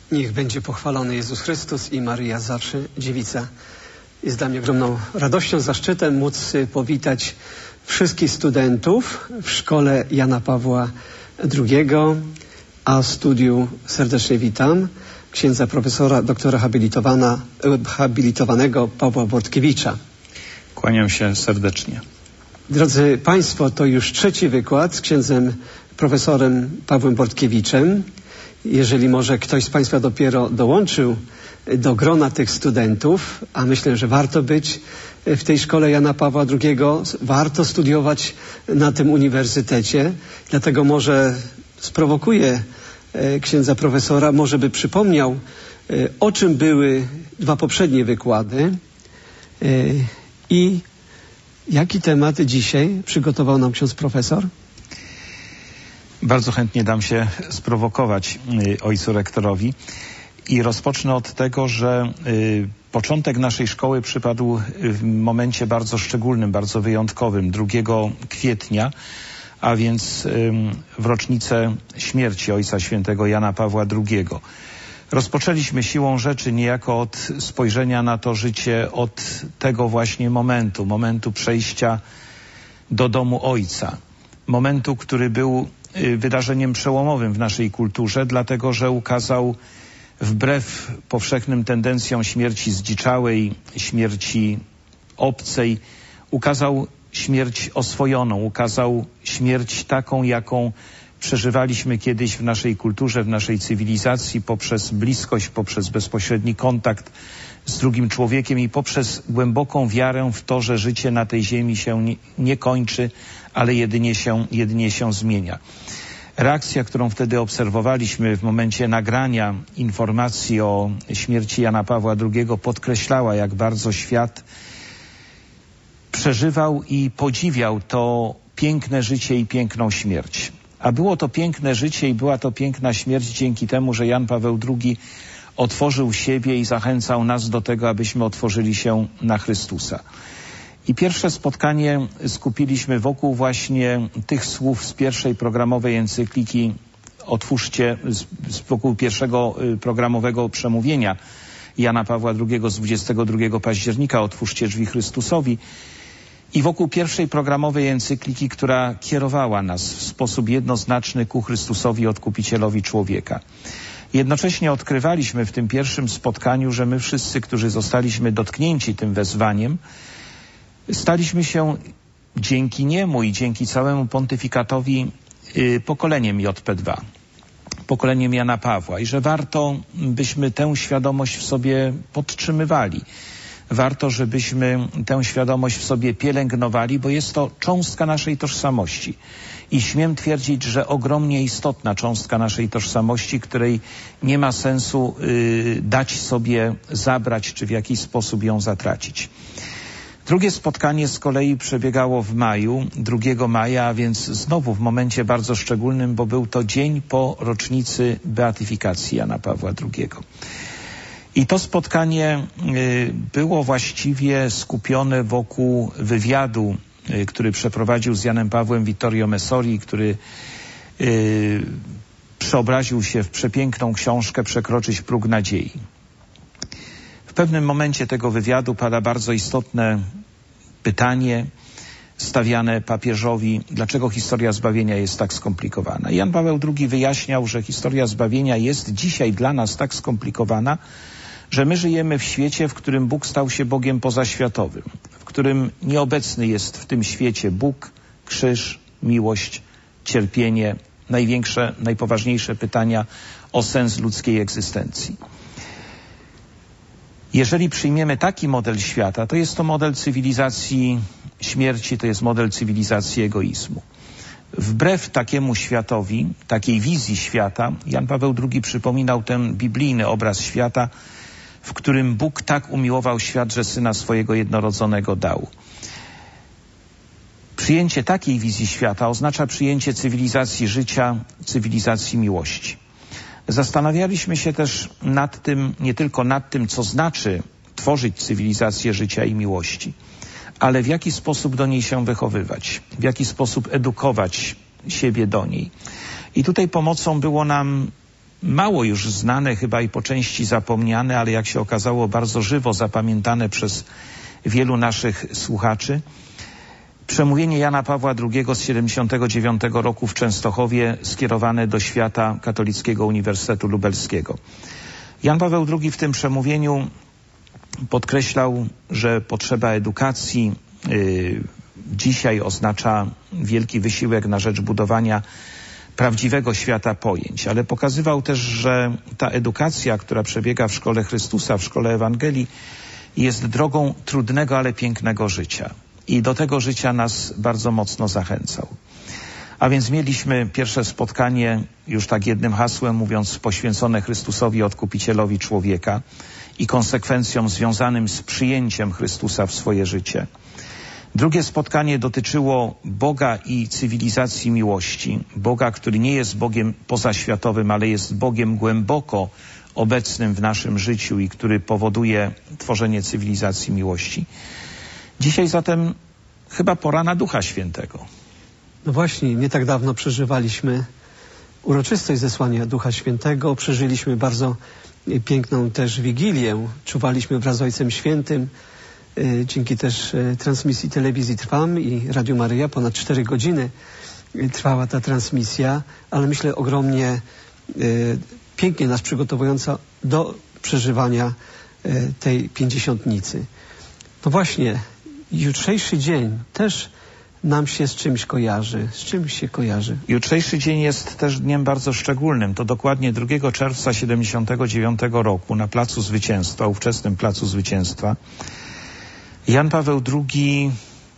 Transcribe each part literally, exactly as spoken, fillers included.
Niech będzie pochwalony Jezus Chrystus i Maryja zawsze dziewica. Jest dla mnie ogromną radością, zaszczytem móc powitać wszystkich studentów w Szkole Jana Pawła drugiego, a w studiu serdecznie witam księdza profesora, doktora habilitowana, habilitowanego Pawła Bortkiewicza. Kłaniam się serdecznie. Drodzy Państwo, to już trzeci wykład z księdzem profesorem Pawłem Bortkiewiczem. Jeżeli może ktoś z Państwa dopiero dołączył do grona tych studentów, a myślę, że warto być w tej Szkole Jana Pawła drugiego, warto studiować na tym uniwersytecie, dlatego może sprowokuję księdza profesora, może by przypomniał, o czym były dwa poprzednie wykłady i jaki temat dzisiaj przygotował nam ksiądz profesor? Bardzo chętnie dam się sprowokować ojcu rektorowi i rozpocznę od tego, że y, początek naszej szkoły przypadł w momencie bardzo szczególnym, bardzo wyjątkowym, drugiego kwietnia, a więc y, w rocznicę śmierci Ojca Świętego Jana Pawła drugiego. Rozpoczęliśmy siłą rzeczy niejako od spojrzenia na to życie od tego właśnie momentu, momentu przejścia do domu Ojca. Momentu, który był wydarzeniem przełomowym w naszej kulturze, dlatego że ukazał wbrew powszechnym tendencjom śmierci zdziczałej, śmierci obcej, ukazał śmierć oswojoną, ukazał śmierć taką, jaką przeżywaliśmy kiedyś w naszej kulturze, w naszej cywilizacji, poprzez bliskość, poprzez bezpośredni kontakt z drugim człowiekiem i poprzez głęboką wiarę w to, że życie na tej ziemi się nie, nie kończy, ale jedynie się, jedynie się zmienia. Reakcja, którą wtedy obserwowaliśmy w momencie nagrania informacji o śmierci Jana Pawła drugiego, podkreślała, jak bardzo świat przeżywał i podziwiał to piękne życie i piękną śmierć. A było to piękne życie i była to piękna śmierć dzięki temu, że Jan Paweł drugi otworzył siebie i zachęcał nas do tego, abyśmy otworzyli się na Chrystusa. I pierwsze spotkanie skupiliśmy wokół właśnie tych słów z pierwszej programowej encykliki Otwórzcie, wokół pierwszego programowego przemówienia Jana Pawła drugiego z dwudziestego drugiego października Otwórzcie drzwi Chrystusowi i wokół pierwszej programowej encykliki, która kierowała nas w sposób jednoznaczny ku Chrystusowi, Odkupicielowi człowieka. Jednocześnie odkrywaliśmy w tym pierwszym spotkaniu, że my wszyscy, którzy zostaliśmy dotknięci tym wezwaniem, staliśmy się dzięki niemu i dzięki całemu pontyfikatowi y, pokoleniem J P dwa, pokoleniem Jana Pawła i że warto, byśmy tę świadomość w sobie podtrzymywali. Warto, żebyśmy tę świadomość w sobie pielęgnowali, bo jest to cząstka naszej tożsamości. I śmiem twierdzić, że ogromnie istotna cząstka naszej tożsamości, której nie ma sensu y, dać sobie zabrać, czy w jakiś sposób ją zatracić. Drugie spotkanie z kolei przebiegało w maju, drugiego maja, a więc znowu w momencie bardzo szczególnym, bo był to dzień po rocznicy beatyfikacji Jana Pawła drugiego. I to spotkanie y, było właściwie skupione wokół wywiadu, y, który przeprowadził z Janem Pawłem Vittorio Messori, który y, przeobraził się w przepiękną książkę Przekroczyć próg nadziei. W pewnym momencie tego wywiadu pada bardzo istotne pytanie stawiane papieżowi, dlaczego historia zbawienia jest tak skomplikowana. Jan Paweł drugi wyjaśniał, że historia zbawienia jest dzisiaj dla nas tak skomplikowana, że my żyjemy w świecie, w którym Bóg stał się Bogiem pozaświatowym, w którym nieobecny jest w tym świecie Bóg, krzyż, miłość, cierpienie, największe, najpoważniejsze pytania o sens ludzkiej egzystencji. Jeżeli przyjmiemy taki model świata, to jest to model cywilizacji śmierci, to jest model cywilizacji egoizmu. Wbrew takiemu światowi, takiej wizji świata, Jan Paweł drugi przypominał ten biblijny obraz świata, w którym Bóg tak umiłował świat, że Syna swojego jednorodzonego dał. Przyjęcie takiej wizji świata oznacza przyjęcie cywilizacji życia, cywilizacji miłości. Zastanawialiśmy się też nad tym, nie tylko nad tym, co znaczy tworzyć cywilizację życia i miłości, ale w jaki sposób do niej się wychowywać, w jaki sposób edukować siebie do niej. I tutaj pomocą było nam mało już znane, chyba i po części zapomniane, ale jak się okazało bardzo żywo zapamiętane przez wielu naszych słuchaczy. Przemówienie Jana Pawła drugiego z siedemdziesiątego dziewiątego roku w Częstochowie skierowane do świata Katolickiego Uniwersytetu Lubelskiego. Jan Paweł drugi w tym przemówieniu podkreślał, że potrzeba edukacji yy, dzisiaj oznacza wielki wysiłek na rzecz budowania prawdziwego świata pojęć, ale pokazywał też, że ta edukacja, która przebiega w szkole Chrystusa, w szkole Ewangelii, jest drogą trudnego, ale pięknego życia. I do tego życia nas bardzo mocno zachęcał. A więc mieliśmy pierwsze spotkanie, już tak jednym hasłem mówiąc, poświęcone Chrystusowi, Odkupicielowi człowieka i konsekwencjom związanym z przyjęciem Chrystusa w swoje życie. Drugie spotkanie dotyczyło Boga i cywilizacji miłości. Boga, który nie jest Bogiem pozaświatowym, ale jest Bogiem głęboko obecnym w naszym życiu i który powoduje tworzenie cywilizacji miłości. Dzisiaj zatem chyba pora na Ducha Świętego. No właśnie, nie tak dawno przeżywaliśmy uroczystość zesłania Ducha Świętego. Przeżyliśmy bardzo piękną też Wigilię. Czuwaliśmy wraz z Ojcem Świętym. Dzięki też transmisji telewizji Trwam i Radiu Maryja ponad cztery godziny trwała ta transmisja, ale myślę ogromnie pięknie nas przygotowująca do przeżywania tej pięćdziesiątnicy. No właśnie, jutrzejszy dzień też nam się z czymś kojarzy. Z czymś się kojarzy. Jutrzejszy dzień jest też dniem bardzo szczególnym. To dokładnie drugiego czerwca siedemdziesiątego dziewiątego roku na Placu Zwycięstwa, ówczesnym Placu Zwycięstwa, Jan Paweł drugi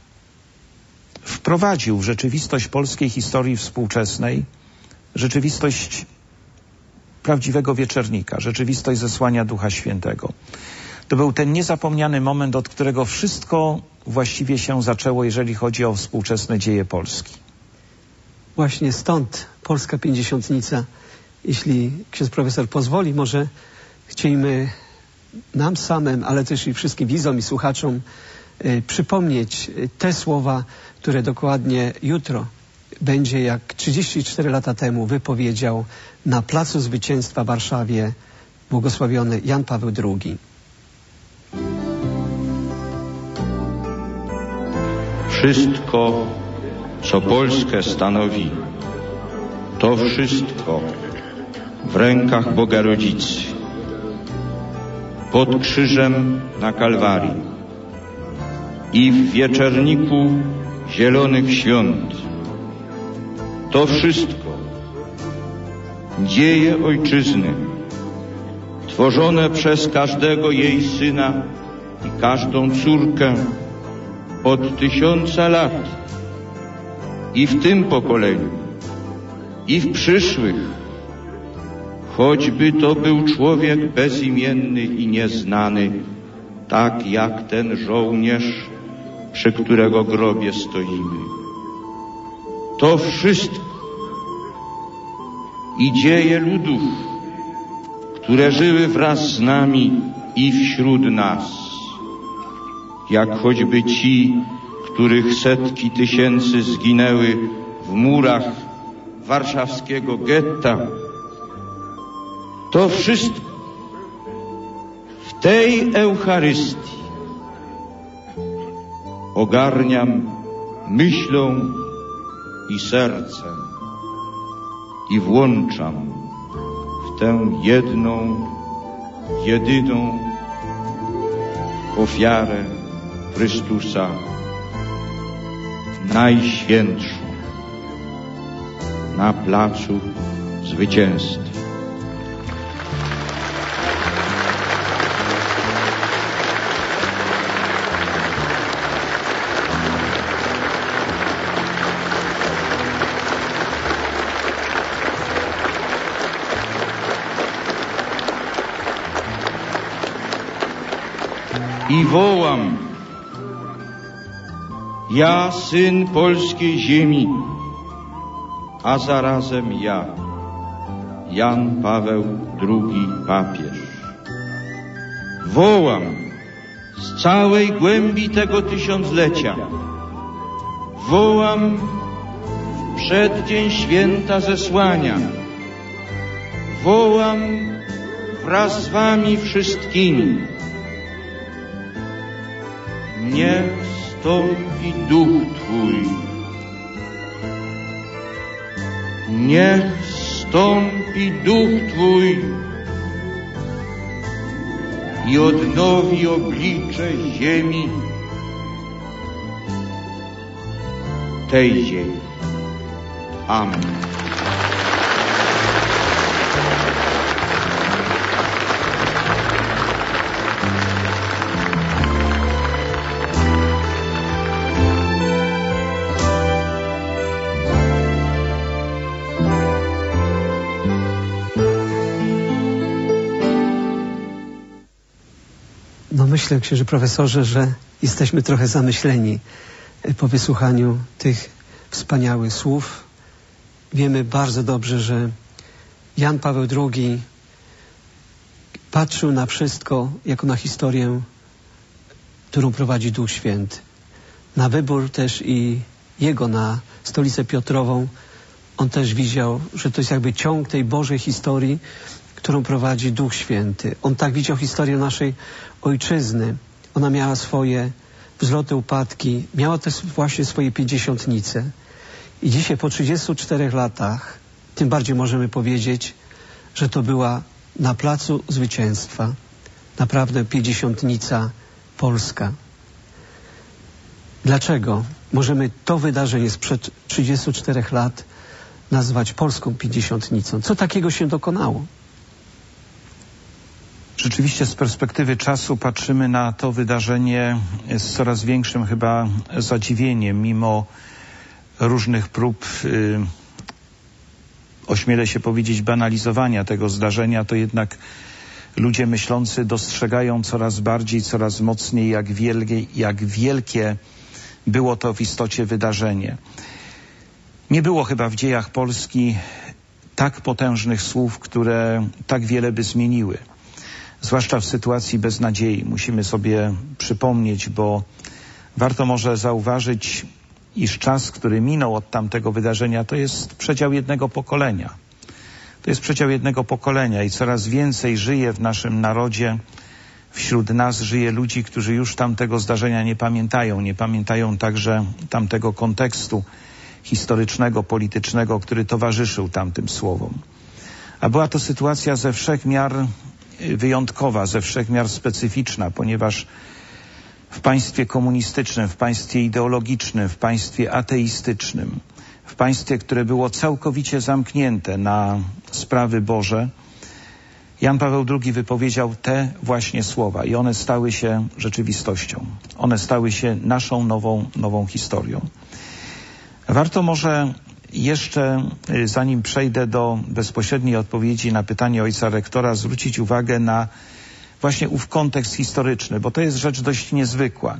wprowadził w rzeczywistość polskiej historii współczesnej rzeczywistość prawdziwego wieczernika, rzeczywistość zesłania Ducha Świętego. To był ten niezapomniany moment, od którego wszystko właściwie się zaczęło, jeżeli chodzi o współczesne dzieje Polski. Właśnie stąd polska pięćdziesiątnica. Jeśli ksiądz profesor pozwoli, może chcielibyśmy nam samym, ale też i wszystkim widzom i słuchaczom y, przypomnieć te słowa, które dokładnie jutro będzie, jak trzydzieści cztery lata temu wypowiedział na Placu Zwycięstwa w Warszawie błogosławiony Jan Paweł drugi. Wszystko, co Polskę stanowi, to wszystko w rękach Boga Rodzicy. Pod krzyżem na Kalwarii i w wieczerniku Zielonych Świąt. To wszystko dzieje Ojczyzny, tworzone przez każdego jej syna i każdą córkę od tysiąca lat i w tym pokoleniu, i w przyszłych, choćby to był człowiek bezimienny i nieznany, tak jak ten żołnierz, przy którego grobie stoimy. To wszystko i dzieje ludów, które żyły wraz z nami i wśród nas, jak choćby ci, których setki tysięcy zginęły w murach warszawskiego getta. To wszystko w tej Eucharystii ogarniam myślą i sercem i włączam w tę jedną, jedyną ofiarę Chrystusa, najświętszą, na Placu Zwycięstwa. I wołam: ja, syn polskiej ziemi, a zarazem ja, Jan Paweł drugi papież. Wołam z całej głębi tego tysiąclecia. Wołam w przeddzień święta zesłania. wołam wraz z wami wszystkimi. Niech stąpi duch Twój. Niech stąpi duch Twój i odnowi oblicze ziemi, tej ziemi. Amen. No myślę, księży profesorze, że jesteśmy trochę zamyśleni po wysłuchaniu tych wspaniałych słów. Wiemy bardzo dobrze, że Jan Paweł drugi patrzył na wszystko jako na historię, którą prowadzi Duch Święty. Na wybór też i jego na Stolicę Piotrową. On też widział, że to jest jakby ciąg tej Bożej historii, którą prowadzi Duch Święty. On tak widział historię naszej ojczyzny. Ona miała swoje wzloty, upadki. Miała też właśnie swoje pięćdziesiątnice. I dzisiaj po trzydziestu czterech latach tym bardziej możemy powiedzieć, że to była na placu zwycięstwa naprawdę pięćdziesiątnica polska. Dlaczego możemy to wydarzenie sprzed trzydziestu czterech lat nazwać polską pięćdziesiątnicą? Co takiego się dokonało? Rzeczywiście z perspektywy czasu patrzymy na to wydarzenie z coraz większym chyba zadziwieniem, mimo różnych prób, yy, ośmielę się powiedzieć, banalizowania tego zdarzenia, to jednak ludzie myślący dostrzegają coraz bardziej, coraz mocniej, jak wielkie, jak wielkie było to w istocie wydarzenie. Nie było chyba w dziejach Polski tak potężnych słów, które tak wiele by zmieniły. Zwłaszcza w sytuacji beznadziei. Musimy sobie przypomnieć, bo warto może zauważyć, iż czas, który minął od tamtego wydarzenia, to jest przedział jednego pokolenia. To jest przedział jednego pokolenia i coraz więcej żyje w naszym narodzie, wśród nas żyje ludzi, którzy już tamtego zdarzenia nie pamiętają. Nie pamiętają także tamtego kontekstu historycznego, politycznego, który towarzyszył tamtym słowom. A była to sytuacja ze wszech miar wyjątkowa, ze wszech miar specyficzna, ponieważ w państwie komunistycznym, w państwie ideologicznym, w państwie ateistycznym, w państwie, które było całkowicie zamknięte na sprawy Boże, Jan Paweł drugi wypowiedział te właśnie słowa i one stały się rzeczywistością. One stały się naszą nową, nową historią. Warto może jeszcze, zanim przejdę do bezpośredniej odpowiedzi na pytanie ojca rektora, zwrócić uwagę na właśnie ów kontekst historyczny, bo to jest rzecz dość niezwykła.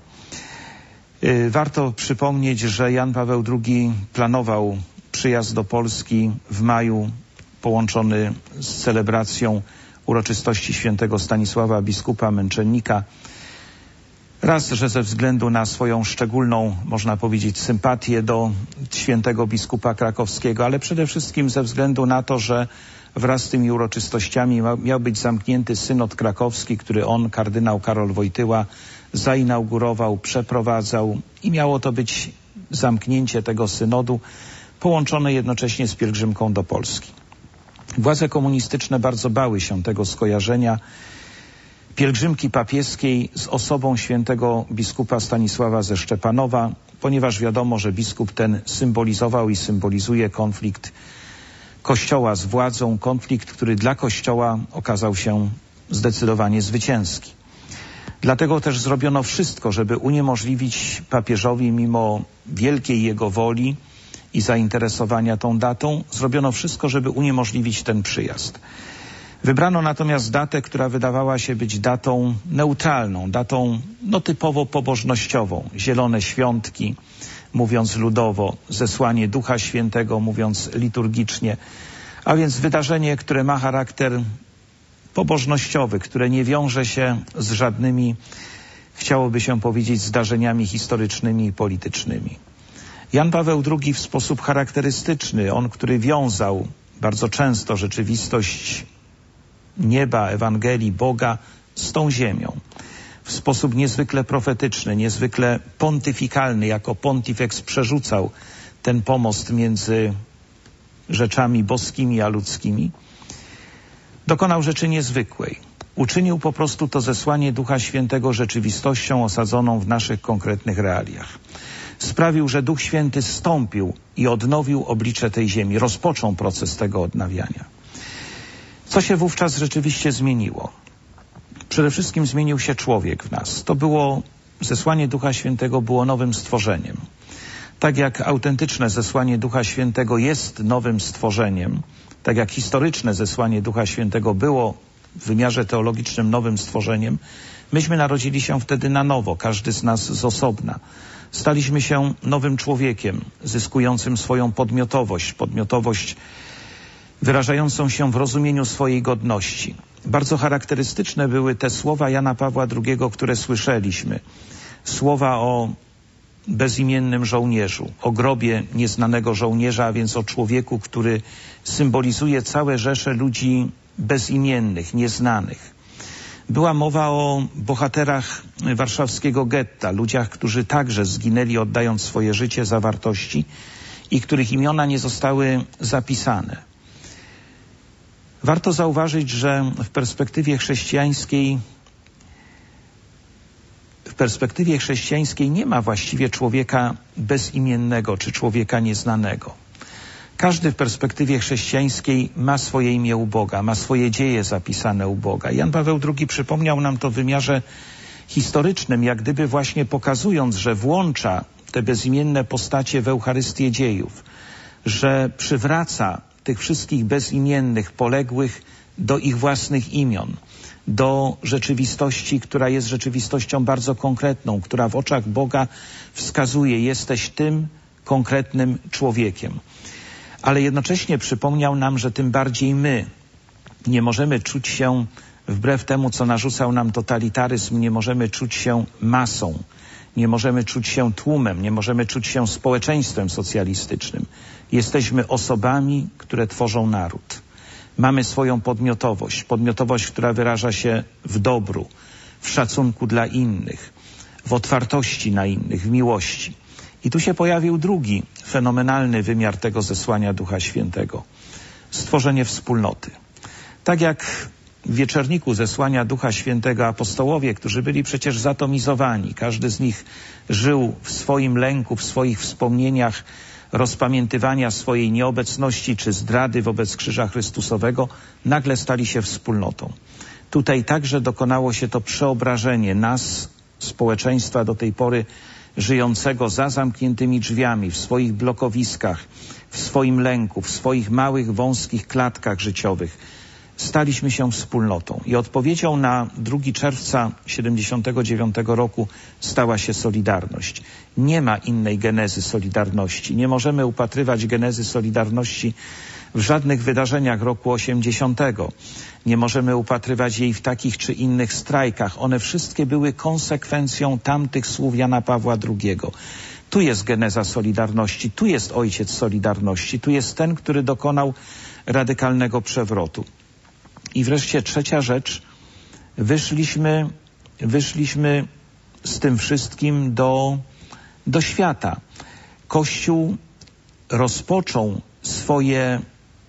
Warto przypomnieć, że Jan Paweł drugi planował przyjazd do Polski w maju, połączony z celebracją uroczystości świętego Stanisława, biskupa męczennika. Raz, że ze względu na swoją szczególną, można powiedzieć, sympatię do świętego biskupa krakowskiego, ale przede wszystkim ze względu na to, że wraz z tymi uroczystościami miał być zamknięty synod krakowski, który on, kardynał Karol Wojtyła, zainaugurował, przeprowadzał i miało to być zamknięcie tego synodu połączone jednocześnie z pielgrzymką do Polski. Władze komunistyczne bardzo bały się tego skojarzenia pielgrzymki papieskiej z osobą świętego biskupa Stanisława ze Szczepanowa, ponieważ wiadomo, że biskup ten symbolizował i symbolizuje konflikt Kościoła z władzą, konflikt, który dla Kościoła okazał się zdecydowanie zwycięski. Dlatego też zrobiono wszystko, żeby uniemożliwić papieżowi, mimo wielkiej jego woli i zainteresowania tą datą, zrobiono wszystko, żeby uniemożliwić ten przyjazd. Wybrano natomiast datę, która wydawała się być datą neutralną, datą no, typowo pobożnościową. Zielone świątki, mówiąc ludowo, zesłanie Ducha Świętego, mówiąc liturgicznie, a więc wydarzenie, które ma charakter pobożnościowy, które nie wiąże się z żadnymi, chciałoby się powiedzieć, zdarzeniami historycznymi i politycznymi. Jan Paweł drugi w sposób charakterystyczny, on, który wiązał bardzo często rzeczywistość nieba, Ewangelii, Boga z tą ziemią. W sposób niezwykle profetyczny, niezwykle pontyfikalny, jako pontifex przerzucał ten pomost między rzeczami boskimi a ludzkimi. Dokonał rzeczy niezwykłej. Uczynił po prostu to zesłanie Ducha Świętego rzeczywistością osadzoną w naszych konkretnych realiach. Sprawił, że Duch Święty zstąpił i odnowił oblicze tej ziemi. Rozpoczął proces tego odnawiania. Co się wówczas rzeczywiście zmieniło? Przede wszystkim zmienił się człowiek w nas. To było, zesłanie Ducha Świętego było nowym stworzeniem. Tak jak autentyczne zesłanie Ducha Świętego jest nowym stworzeniem, tak jak historyczne zesłanie Ducha Świętego było w wymiarze teologicznym nowym stworzeniem, myśmy narodzili się wtedy na nowo, każdy z nas z osobna. Staliśmy się nowym człowiekiem, zyskującym swoją podmiotowość, podmiotowość wyrażającą się w rozumieniu swojej godności. Bardzo charakterystyczne były te słowa Jana Pawła drugiego, które słyszeliśmy. Słowa o bezimiennym żołnierzu, o grobie nieznanego żołnierza, a więc o człowieku, który symbolizuje całe rzesze ludzi bezimiennych, nieznanych. Była mowa o bohaterach warszawskiego getta, ludziach, którzy także zginęli, oddając swoje życie za wartości i których imiona nie zostały zapisane. Warto zauważyć, że w perspektywie chrześcijańskiej w perspektywie chrześcijańskiej nie ma właściwie człowieka bezimiennego czy człowieka nieznanego. Każdy w perspektywie chrześcijańskiej ma swoje imię u Boga, ma swoje dzieje zapisane u Boga. Jan Paweł drugi przypomniał nam to w wymiarze historycznym, jak gdyby właśnie pokazując, że włącza te bezimienne postacie w Eucharystię dziejów, że przywraca tych wszystkich bezimiennych, poległych do ich własnych imion, do rzeczywistości, która jest rzeczywistością bardzo konkretną, która w oczach Boga wskazuje, jesteś tym konkretnym człowiekiem. Ale jednocześnie przypomniał nam, że tym bardziej my nie możemy czuć się, wbrew temu, co narzucał nam totalitaryzm, nie możemy czuć się masą, nie możemy czuć się tłumem, nie możemy czuć się społeczeństwem socjalistycznym. Jesteśmy osobami, które tworzą naród. Mamy swoją podmiotowość, podmiotowość, która wyraża się w dobru, w szacunku dla innych, w otwartości na innych, w miłości. I tu się pojawił drugi fenomenalny wymiar tego zesłania Ducha Świętego. Stworzenie wspólnoty. Tak jak w wieczorniku zesłania Ducha Świętego apostołowie, którzy byli przecież zatomizowani, każdy z nich żył w swoim lęku, w swoich wspomnieniach rozpamiętywania swojej nieobecności czy zdrady wobec krzyża Chrystusowego, nagle stali się wspólnotą. Tutaj także dokonało się to przeobrażenie nas, społeczeństwa do tej pory żyjącego za zamkniętymi drzwiami, w swoich blokowiskach, w swoim lęku, w swoich małych, wąskich klatkach życiowych. Staliśmy się wspólnotą i odpowiedzią na drugiego czerwca siedemdziesiątego dziewiątego roku stała się Solidarność. Nie ma innej genezy Solidarności. Nie możemy upatrywać genezy Solidarności w żadnych wydarzeniach roku osiemdziesiątego. Nie możemy upatrywać jej w takich czy innych strajkach. One wszystkie były konsekwencją tamtych słów Jana Pawła drugiego. Tu jest geneza Solidarności, tu jest ojciec Solidarności, tu jest ten, który dokonał radykalnego przewrotu. I wreszcie trzecia rzecz, wyszliśmy, wyszliśmy z tym wszystkim do, do świata. Kościół rozpoczął swoje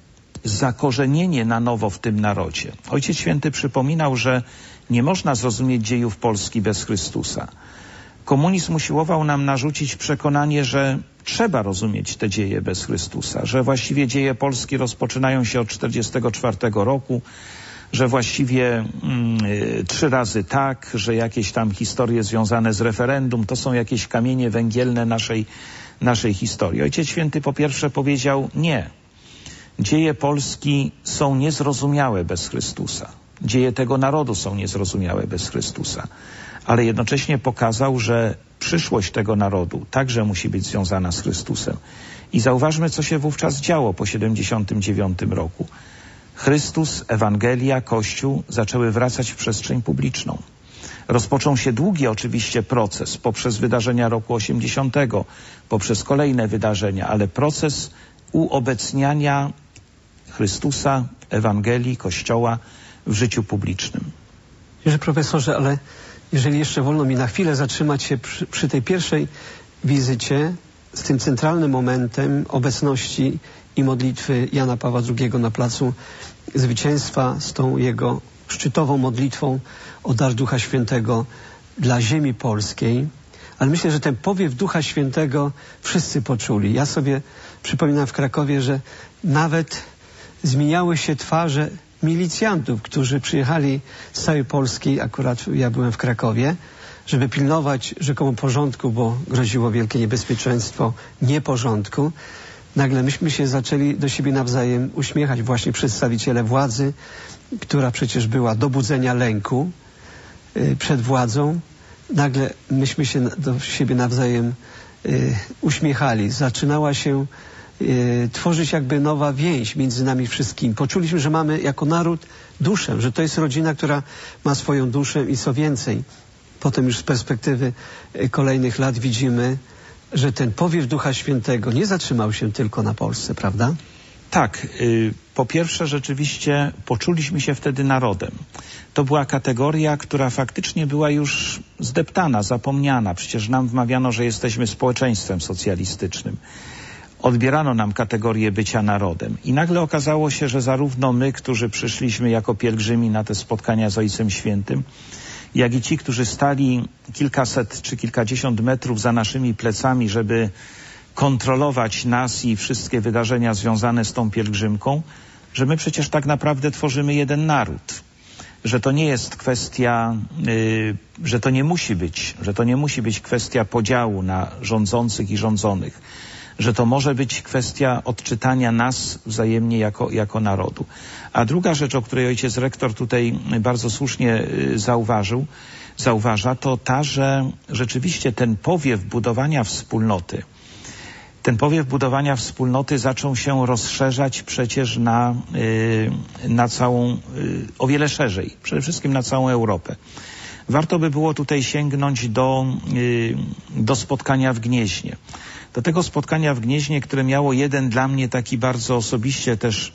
zakorzenienie na nowo w tym narodzie. Ojciec Święty przypominał, że nie można zrozumieć dziejów Polski bez Chrystusa. Komunizm usiłował nam narzucić przekonanie, że trzeba rozumieć te dzieje bez Chrystusa, że właściwie dzieje Polski rozpoczynają się od czterdziestego czwartego roku, że właściwie mm, trzy razy tak, że jakieś tam historie związane z referendum to są jakieś kamienie węgielne naszej, naszej historii. Ojciec Święty po pierwsze powiedział nie. Dzieje Polski są niezrozumiałe bez Chrystusa. Dzieje tego narodu są niezrozumiałe bez Chrystusa. Ale jednocześnie pokazał, że przyszłość tego narodu także musi być związana z Chrystusem. I zauważmy, co się wówczas działo po siedemdziesiątym dziewiątym roku. Chrystus, Ewangelia, Kościół zaczęły wracać w przestrzeń publiczną. Rozpoczął się długi oczywiście proces poprzez wydarzenia roku osiemdziesiątego, poprzez kolejne wydarzenia, ale proces uobecniania Chrystusa, Ewangelii, Kościoła w życiu publicznym. Wierzę, profesorze, ale jeżeli jeszcze wolno mi na chwilę zatrzymać się przy, przy tej pierwszej wizycie z tym centralnym momentem obecności i modlitwy Jana Pawła drugiego na Placu Zwycięstwa, z tą jego szczytową modlitwą o dar Ducha Świętego dla ziemi polskiej. Ale myślę, że ten powiew Ducha Świętego wszyscy poczuli. Ja sobie przypominam w Krakowie, że nawet zmieniały się twarze milicjantów, którzy przyjechali z całej Polski, akurat ja byłem w Krakowie, żeby pilnować rzekomo porządku, bo groziło wielkie niebezpieczeństwo nieporządku. Nagle myśmy się zaczęli do siebie nawzajem uśmiechać, właśnie przedstawiciele władzy, która przecież była do budzenia lęku y, przed władzą. Nagle myśmy się do siebie nawzajem y, uśmiechali. Zaczynała się y, tworzyć jakby nowa więź między nami wszystkimi. Poczuliśmy, że mamy jako naród duszę, że to jest rodzina, która ma swoją duszę i co więcej. Potem już z perspektywy y, kolejnych lat widzimy, że ten powiew Ducha Świętego nie zatrzymał się tylko na Polsce, prawda? Tak. Y, po pierwsze rzeczywiście poczuliśmy się wtedy narodem. To była kategoria, która faktycznie była już zdeptana, zapomniana. Przecież nam wmawiano, że jesteśmy społeczeństwem socjalistycznym. Odbierano nam kategorię bycia narodem. I nagle okazało się, że zarówno my, którzy przyszliśmy jako pielgrzymi na te spotkania z Ojcem Świętym, jak i ci, którzy stali kilkaset czy kilkadziesiąt metrów za naszymi plecami, żeby kontrolować nas i wszystkie wydarzenia związane z tą pielgrzymką, że my przecież tak naprawdę tworzymy jeden naród. Że to nie jest kwestia, yy, że to nie musi być, że to nie musi być kwestia podziału na rządzących i rządzonych. Że to może być kwestia odczytania nas wzajemnie jako, jako narodu. A druga rzecz, o której ojciec rektor tutaj bardzo słusznie zauważył, zauważa, to ta, że rzeczywiście ten powiew budowania wspólnoty, ten powiew budowania wspólnoty zaczął się rozszerzać przecież na, yy, na całą, yy, o wiele szerzej, przede wszystkim na całą Europę. Warto by było tutaj sięgnąć do, yy, do spotkania w Gnieźnie. Do tego spotkania w Gnieźnie, które miało jeden dla mnie taki bardzo osobiście też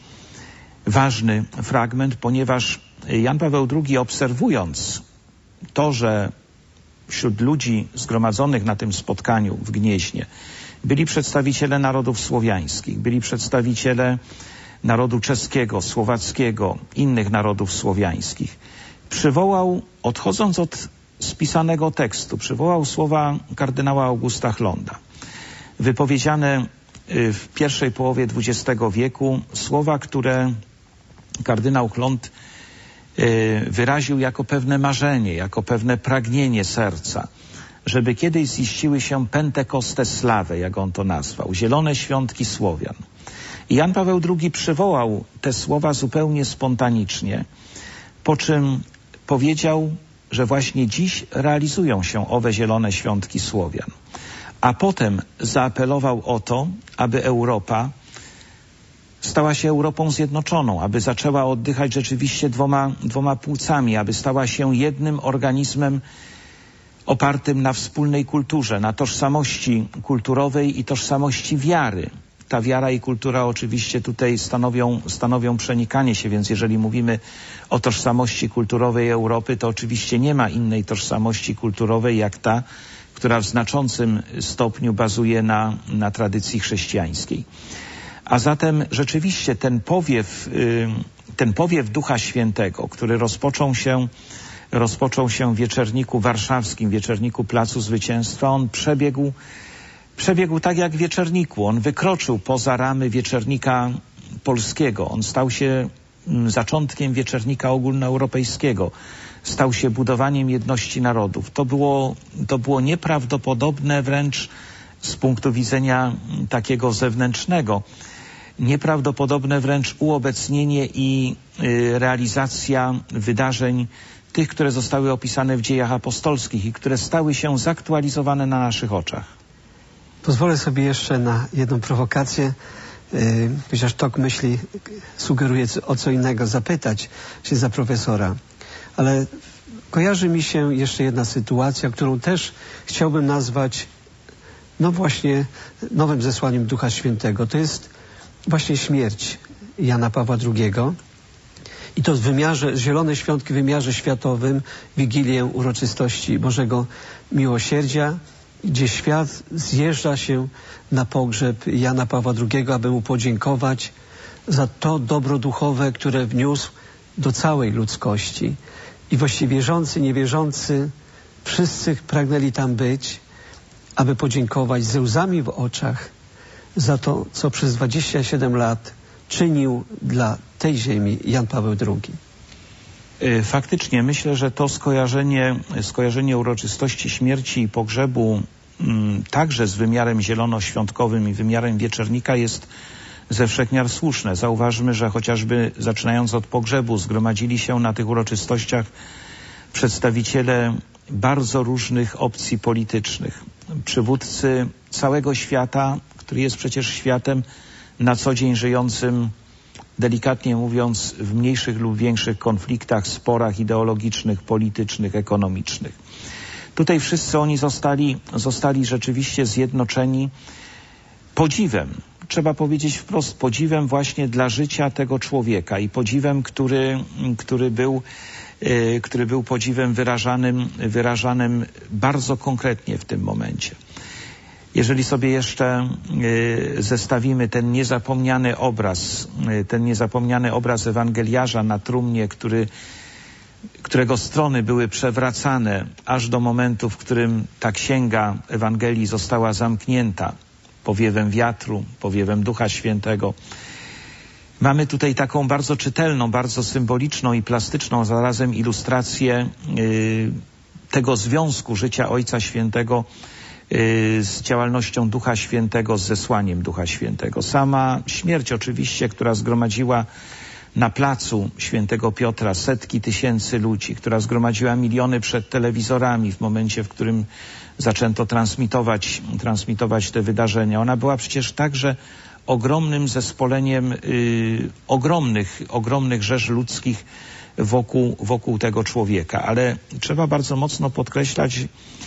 ważny fragment, ponieważ Jan Paweł drugi, obserwując to, że wśród ludzi zgromadzonych na tym spotkaniu w Gnieźnie byli przedstawiciele narodów słowiańskich, byli przedstawiciele narodu czeskiego, słowackiego, innych narodów słowiańskich, przywołał, odchodząc od spisanego tekstu, przywołał słowa kardynała Augusta Chlonda, wypowiedziane w pierwszej połowie dwudziestego wieku, słowa, które kardynał Chlond wyraził jako pewne marzenie, jako pewne pragnienie serca, żeby kiedyś ziściły się Pentekoste Slawe, jak on to nazwał, zielone świątki Słowian. I Jan Paweł drugi przywołał te słowa zupełnie spontanicznie, po czym powiedział, że właśnie dziś realizują się owe zielone świątki Słowian. A potem zaapelował o to, aby Europa stała się Europą zjednoczoną, aby zaczęła oddychać rzeczywiście dwoma, dwoma płucami, aby stała się jednym organizmem opartym na wspólnej kulturze, na tożsamości kulturowej i tożsamości wiary. Ta wiara i kultura oczywiście tutaj stanowią, stanowią przenikanie się, więc jeżeli mówimy o tożsamości kulturowej Europy, to oczywiście nie ma innej tożsamości kulturowej jak ta, która w znaczącym stopniu bazuje na, na tradycji chrześcijańskiej. A zatem rzeczywiście ten powiew, ten powiew Ducha Świętego, który rozpoczął się, rozpoczął się w Wieczerniku Warszawskim, Wieczerniku Placu Zwycięstwa, on przebiegł, przebiegł tak jak w Wieczerniku. On wykroczył poza ramy Wieczernika Polskiego. On stał się zaczątkiem Wieczernika Ogólnoeuropejskiego. Stał się budowaniem jedności narodów. To było, to było nieprawdopodobne wręcz z punktu widzenia takiego zewnętrznego. Nieprawdopodobne wręcz uobecnienie i y, realizacja wydarzeń tych, które zostały opisane w dziejach apostolskich i które stały się zaktualizowane na naszych oczach. Pozwolę sobie jeszcze na jedną prowokację, yy, chociaż tok myśli sugeruje o co innego, zapytać się za profesora. Ale kojarzy mi się jeszcze jedna sytuacja, którą też chciałbym nazwać no właśnie nowym zesłaniem Ducha Świętego. To jest właśnie śmierć Jana Pawła drugiego. I to w wymiarze, Zielone Świątki w wymiarze światowym, Wigilię uroczystości Bożego Miłosierdzia, gdzie świat zjeżdża się na pogrzeb Jana Pawła drugiego, aby mu podziękować za to dobro duchowe, które wniósł do całej ludzkości. I właściwie wierzący, niewierzący, wszyscy pragnęli tam być, aby podziękować ze łzami w oczach za to, co przez dwadzieścia siedem lat czynił dla tej ziemi Jan Paweł drugi. Faktycznie myślę, że to skojarzenie, skojarzenie uroczystości śmierci i pogrzebu m, także z wymiarem zielonoświątkowym i wymiarem wieczernika jest ze wszechmiar słuszne. Zauważmy, że chociażby zaczynając od pogrzebu zgromadzili się na tych uroczystościach przedstawiciele bardzo różnych opcji politycznych. Przywódcy całego świata, który jest przecież światem na co dzień żyjącym, delikatnie mówiąc, w mniejszych lub większych konfliktach, sporach ideologicznych, politycznych, ekonomicznych. Tutaj wszyscy oni zostali, zostali rzeczywiście zjednoczeni podziwem. Trzeba powiedzieć wprost, podziwem właśnie dla życia tego człowieka i podziwem, który, który był, yy, który był podziwem wyrażanym, wyrażanym bardzo konkretnie w tym momencie. Jeżeli sobie jeszcze y, zestawimy ten niezapomniany obraz, y, ten niezapomniany obraz ewangeliarza na trumnie, który, którego strony były przewracane aż do momentu, w którym ta księga Ewangelii została zamknięta powiewem wiatru, powiewem Ducha Świętego. Mamy tutaj taką bardzo czytelną, bardzo symboliczną i plastyczną zarazem ilustrację y, tego związku życia Ojca Świętego z działalnością Ducha Świętego, z zesłaniem Ducha Świętego. Sama śmierć oczywiście, która zgromadziła na placu Świętego Piotra setki tysięcy ludzi, która zgromadziła miliony przed telewizorami w momencie, w którym zaczęto transmitować, transmitować te wydarzenia. Ona była przecież także ogromnym zespoleniem yy, ogromnych, ogromnych rzesz ludzkich wokół, wokół tego człowieka. Ale trzeba bardzo mocno podkreślać,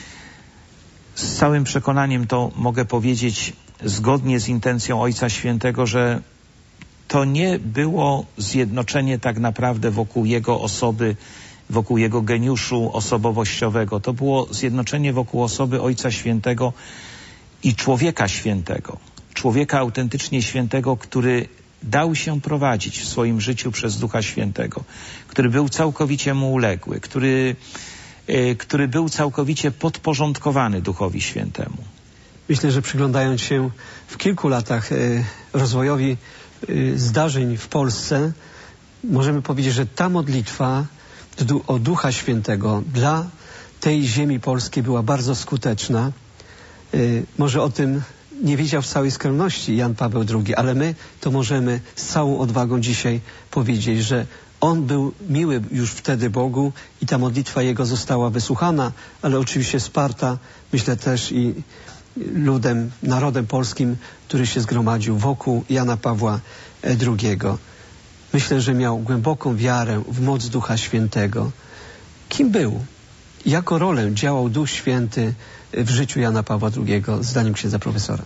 z całym przekonaniem to mogę powiedzieć, zgodnie z intencją Ojca Świętego, że to nie było zjednoczenie tak naprawdę wokół jego osoby, wokół jego geniuszu osobowościowego. To było zjednoczenie wokół osoby Ojca Świętego i człowieka świętego. Człowieka autentycznie świętego, który dał się prowadzić w swoim życiu przez Ducha Świętego, który był całkowicie mu uległy, który który był całkowicie podporządkowany Duchowi Świętemu. Myślę, że przyglądając się w kilku latach rozwojowi zdarzeń w Polsce, możemy powiedzieć, że ta modlitwa o Ducha Świętego dla tej ziemi polskiej była bardzo skuteczna. Może o tym nie wiedział w całej skromności Jan Paweł drugi, ale my to możemy z całą odwagą dzisiaj powiedzieć, że on był miły już wtedy Bogu i ta modlitwa jego została wysłuchana, ale oczywiście wsparta, myślę też i ludem, narodem polskim, który się zgromadził wokół Jana Pawła drugiego. Myślę, że miał głęboką wiarę w moc Ducha Świętego. Kim był? Jaką rolę działał Duch Święty w życiu Jana Pawła drugiego, zdaniem księdza profesora?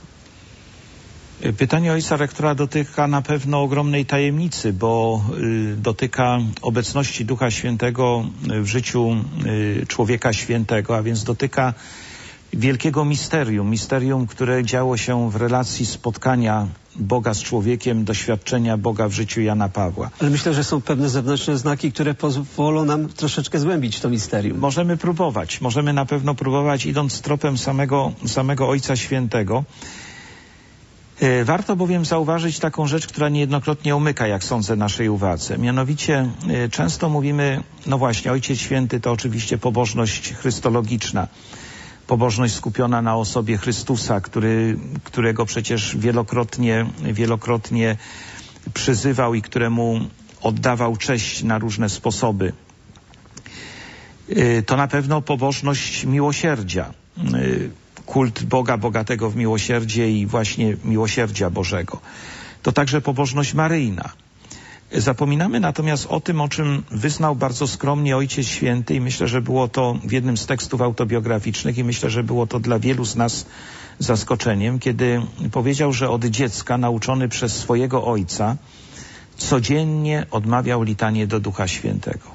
Pytanie ojca rektora dotyka na pewno ogromnej tajemnicy, bo y, dotyka obecności Ducha Świętego w życiu y, człowieka świętego, a więc dotyka wielkiego misterium, misterium, które działo się w relacji spotkania Boga z człowiekiem, doświadczenia Boga w życiu Jana Pawła. Ale myślę, że są pewne zewnętrzne znaki, które pozwolą nam troszeczkę zgłębić to misterium. Możemy próbować, możemy na pewno próbować, idąc tropem samego, samego Ojca Świętego. Warto bowiem zauważyć taką rzecz, która niejednokrotnie umyka, jak sądzę, naszej uwadze. Mianowicie często mówimy, no właśnie, Ojciec Święty to oczywiście pobożność chrystologiczna. Pobożność skupiona na osobie Chrystusa, który, którego przecież wielokrotnie, wielokrotnie przyzywał i któremu oddawał cześć na różne sposoby. To na pewno pobożność miłosierdzia. Kult Boga bogatego w miłosierdzie i właśnie miłosierdzia Bożego. To także pobożność maryjna. Zapominamy natomiast o tym, o czym wyznał bardzo skromnie Ojciec Święty i myślę, że było to w jednym z tekstów autobiograficznych i myślę, że było to dla wielu z nas zaskoczeniem, kiedy powiedział, że od dziecka nauczony przez swojego ojca codziennie odmawiał litanię do Ducha Świętego.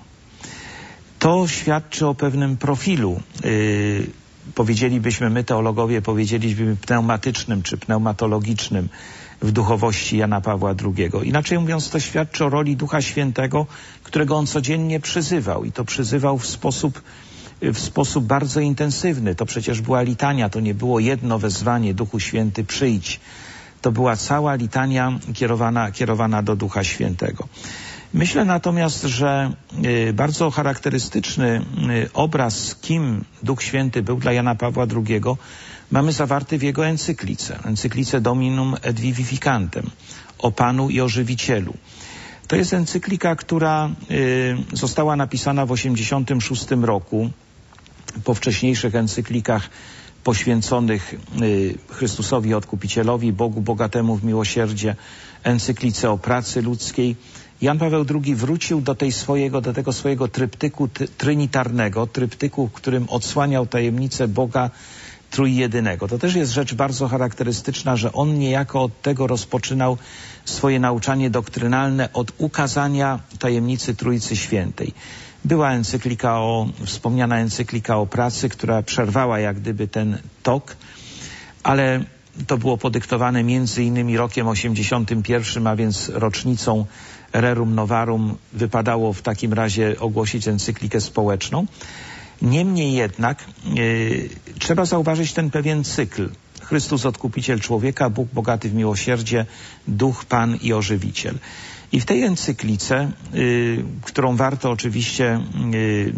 To świadczy o pewnym profilu, yy, powiedzielibyśmy, my teologowie powiedzielibyśmy pneumatycznym czy pneumatologicznym w duchowości Jana Pawła drugiego. Inaczej mówiąc, to świadczy o roli Ducha Świętego, którego on codziennie przyzywał i to przyzywał w sposób, w sposób bardzo intensywny. To przecież była litania, to nie było jedno wezwanie: Duchu Święty, przyjdź. To była cała litania kierowana, kierowana do Ducha Świętego. Myślę natomiast, że y, bardzo charakterystyczny y, obraz, kim Duch Święty był dla Jana Pawła drugiego, mamy zawarty w jego encyklice, encyklice Dominum et Vivificantem, o Panu i o Żywicielu. To jest encyklika, która y, została napisana w osiemdziesiątym szóstym roku, po wcześniejszych encyklikach poświęconych y, Chrystusowi Odkupicielowi, Bogu bogatemu w miłosierdzie, encyklice o pracy ludzkiej. Jan Paweł drugi wrócił do, tej swojego, do tego swojego tryptyku trinitarnego, tryptyku, w którym odsłaniał tajemnicę Boga Trójjedynego. To też jest rzecz bardzo charakterystyczna, że on niejako od tego rozpoczynał swoje nauczanie doktrynalne, od ukazania tajemnicy Trójcy Świętej. Była encyklika o, wspomniana encyklika o pracy, która przerwała jak gdyby ten tok, ale to było podyktowane między innymi rokiem osiemdziesiątym pierwszym, a więc rocznicą Rerum Novarum. Wypadało w takim razie ogłosić encyklikę społeczną. Niemniej jednak yy, trzeba zauważyć ten pewien cykl. Chrystus Odkupiciel człowieka, Bóg bogaty w miłosierdzie, Duch Pan i Ożywiciel. I w tej encyklice, yy, którą warto oczywiście yy,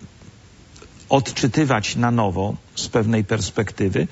odczytywać na nowo z pewnej perspektywy,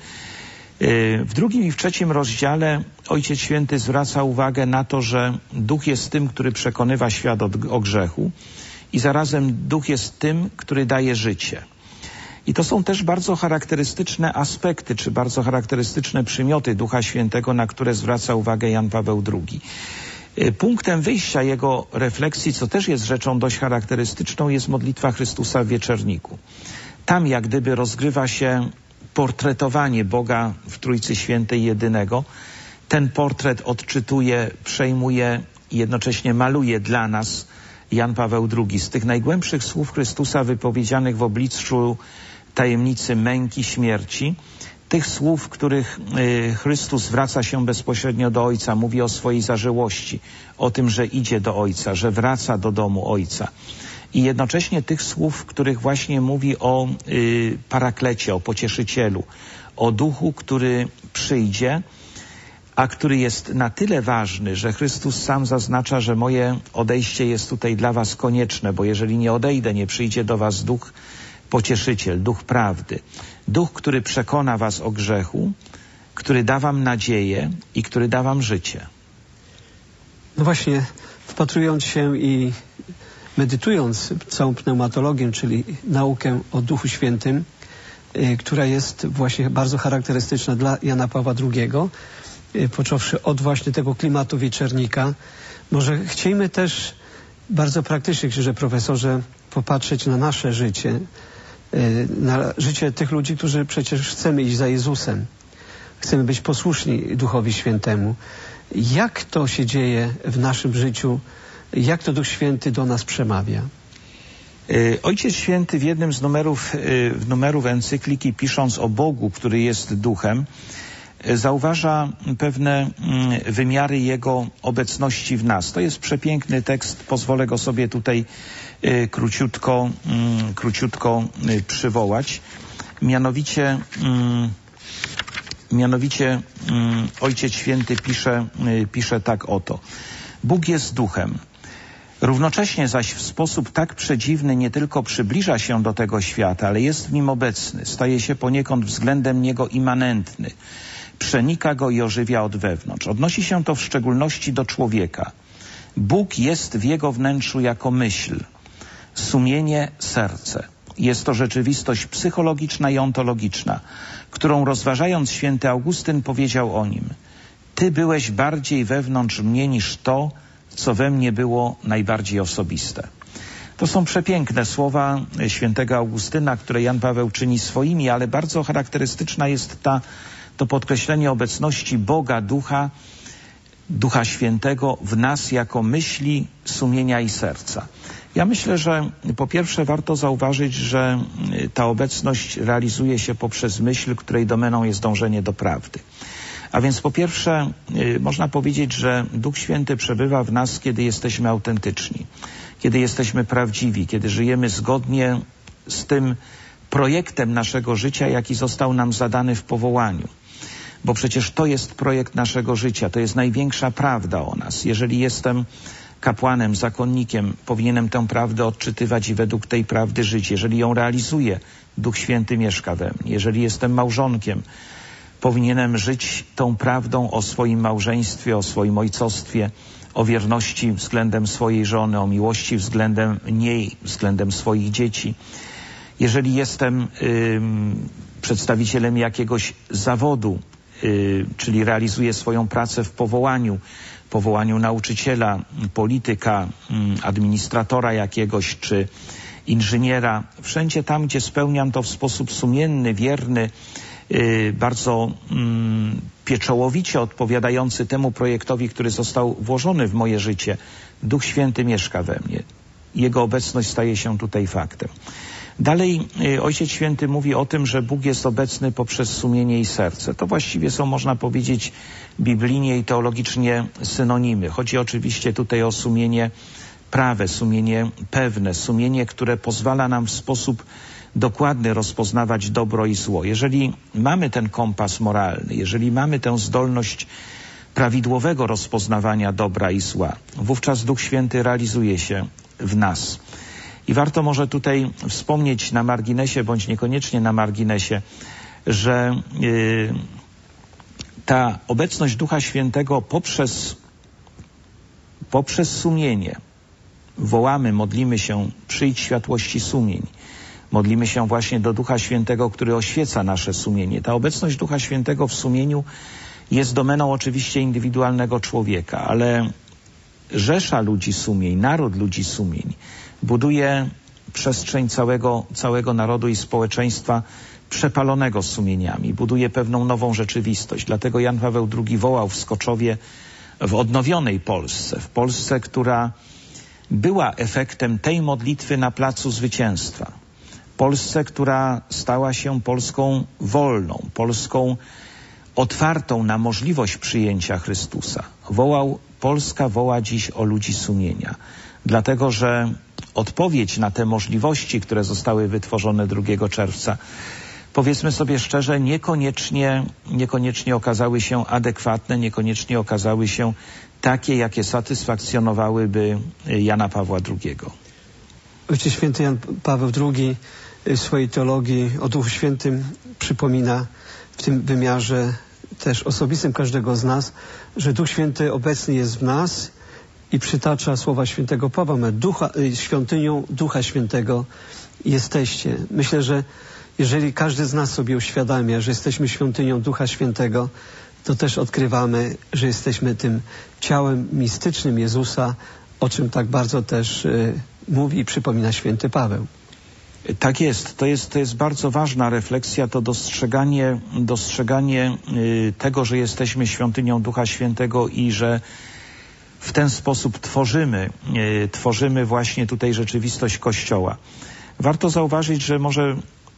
w drugim i w trzecim rozdziale Ojciec Święty zwraca uwagę na to, że Duch jest tym, który przekonywa świat o, o grzechu i zarazem Duch jest tym, który daje życie. I to są też bardzo charakterystyczne aspekty, czy bardzo charakterystyczne przymioty Ducha Świętego, na które zwraca uwagę Jan Paweł drugi. Punktem wyjścia jego refleksji, co też jest rzeczą dość charakterystyczną, jest modlitwa Chrystusa w wieczerniku. Tam jak gdyby rozgrywa się portretowanie Boga w Trójcy Świętej jedynego. Ten portret odczytuje, przejmuje i jednocześnie maluje dla nas Jan Paweł drugi. Z tych najgłębszych słów Chrystusa wypowiedzianych w obliczu tajemnicy męki, śmierci, tych słów, w których y, Chrystus zwraca się bezpośrednio do Ojca, mówi o swojej zażyłości, o tym, że idzie do Ojca, że wraca do domu Ojca. I jednocześnie tych słów, w których właśnie mówi o y, Paraklecie, o Pocieszycielu, o Duchu, który przyjdzie, a który jest na tyle ważny, że Chrystus sam zaznacza, że moje odejście jest tutaj dla was konieczne, bo jeżeli nie odejdę, nie przyjdzie do was Duch Pocieszyciel, Duch Prawdy. Duch, który przekona was o grzechu, który da wam nadzieję i który da wam życie. No właśnie, wpatrując się i medytując całą pneumatologię, czyli naukę o Duchu Świętym, y, która jest właśnie bardzo charakterystyczna dla Jana Pawła drugiego, y, począwszy od właśnie tego klimatu wieczernika, może chcielibyśmy też bardzo praktycznie, księże profesorze, popatrzeć na nasze życie, y, na życie tych ludzi, którzy przecież chcemy iść za Jezusem. Chcemy być posłuszni Duchowi Świętemu. Jak to się dzieje w naszym życiu? Jak to Duch Święty do nas przemawia? Ojciec Święty w jednym z numerów, w numerów encykliki, pisząc o Bogu, który jest Duchem, zauważa pewne wymiary Jego obecności w nas. To jest przepiękny tekst, pozwolę go sobie tutaj króciutko, króciutko przywołać. Mianowicie, mianowicie Ojciec Święty pisze, pisze tak oto. Bóg jest Duchem. Równocześnie zaś w sposób tak przedziwny nie tylko przybliża się do tego świata, ale jest w nim obecny, staje się poniekąd względem niego immanentny, przenika go i ożywia od wewnątrz. Odnosi się to w szczególności do człowieka. Bóg jest w jego wnętrzu jako myśl, sumienie, serce. Jest to rzeczywistość psychologiczna i ontologiczna, którą rozważając święty Augustyn powiedział o nim: Ty byłeś bardziej wewnątrz mnie niż to, co we mnie było najbardziej osobiste. To są przepiękne słowa świętego Augustyna, które Jan Paweł czyni swoimi, ale bardzo charakterystyczna jest ta, to podkreślenie obecności Boga, Ducha Ducha Świętego w nas jako myśli, sumienia i serca. Ja myślę, że po pierwsze warto zauważyć, że ta obecność realizuje się poprzez myśl, której domeną jest dążenie do prawdy. A więc po pierwsze y, można powiedzieć, że Duch Święty przebywa w nas, kiedy jesteśmy autentyczni, kiedy jesteśmy prawdziwi, kiedy żyjemy zgodnie z tym projektem naszego życia, jaki został nam zadany w powołaniu. Bo przecież to jest projekt naszego życia, to jest największa prawda o nas. Jeżeli jestem kapłanem, zakonnikiem, powinienem tę prawdę odczytywać i według tej prawdy żyć. Jeżeli ją realizuję, Duch Święty mieszka we mnie. Jeżeli jestem małżonkiem, powinienem żyć tą prawdą o swoim małżeństwie, o swoim ojcostwie, o wierności względem swojej żony, o miłości względem niej, względem swoich dzieci. Jeżeli jestem y, przedstawicielem jakiegoś zawodu, y, czyli realizuję swoją pracę w powołaniu, powołaniu nauczyciela, polityka, y, administratora jakiegoś, czy inżyniera, wszędzie tam, gdzie spełniam to w sposób sumienny, wierny, y, bardzo y, pieczołowicie odpowiadający temu projektowi, który został włożony w moje życie, Duch Święty mieszka we mnie. Jego obecność staje się tutaj faktem. Dalej y, Ojciec Święty mówi o tym, że Bóg jest obecny poprzez sumienie i serce. To właściwie są, można powiedzieć, biblijnie i teologicznie synonimy. Chodzi oczywiście tutaj o sumienie prawe, sumienie pewne, sumienie, które pozwala nam w sposób dokładny rozpoznawać dobro i zło. Jeżeli mamy ten kompas moralny, jeżeli mamy tę zdolność prawidłowego rozpoznawania dobra i zła, wówczas Duch Święty realizuje się w nas. I warto może tutaj wspomnieć na marginesie, bądź niekoniecznie na marginesie, że yy, ta obecność Ducha Świętego poprzez, poprzez sumienie, wołamy, modlimy się, przyjdź światłości sumień. Modlimy się właśnie do Ducha Świętego, który oświeca nasze sumienie. Ta obecność Ducha Świętego w sumieniu jest domeną oczywiście indywidualnego człowieka, ale rzesza ludzi sumień, naród ludzi sumień buduje przestrzeń całego, całego narodu i społeczeństwa przepalonego sumieniami. Buduje pewną nową rzeczywistość. Dlatego Jan Paweł drugi wołał w Skoczowie w odnowionej Polsce, w Polsce, która była efektem tej modlitwy na placu zwycięstwa. Polsce, która stała się Polską wolną, Polską otwartą na możliwość przyjęcia Chrystusa. Wołał, Polska woła dziś o ludzi sumienia. Dlatego, że odpowiedź na te możliwości, które zostały wytworzone drugiego czerwca, powiedzmy sobie szczerze, niekoniecznie, niekoniecznie okazały się adekwatne, niekoniecznie okazały się takie, jakie satysfakcjonowałyby Jana Pawła drugiego. Ojciec Święty Jan Paweł drugi w swojej teologii o Duchu Świętym przypomina w tym wymiarze też osobistym każdego z nas, że Duch Święty obecny jest w nas i przytacza słowa świętego Pawła, Ducha, świątynią Ducha Świętego jesteście. Myślę, że jeżeli każdy z nas sobie uświadamia, że jesteśmy świątynią Ducha Świętego, to też odkrywamy, że jesteśmy tym ciałem mistycznym Jezusa, o czym tak bardzo też y, mówi i przypomina święty Paweł. Tak jest. To jest, to jest bardzo ważna refleksja, to dostrzeganie, dostrzeganie y, tego, że jesteśmy świątynią Ducha Świętego i że w ten sposób tworzymy, y, tworzymy właśnie tutaj rzeczywistość Kościoła. Warto zauważyć, że może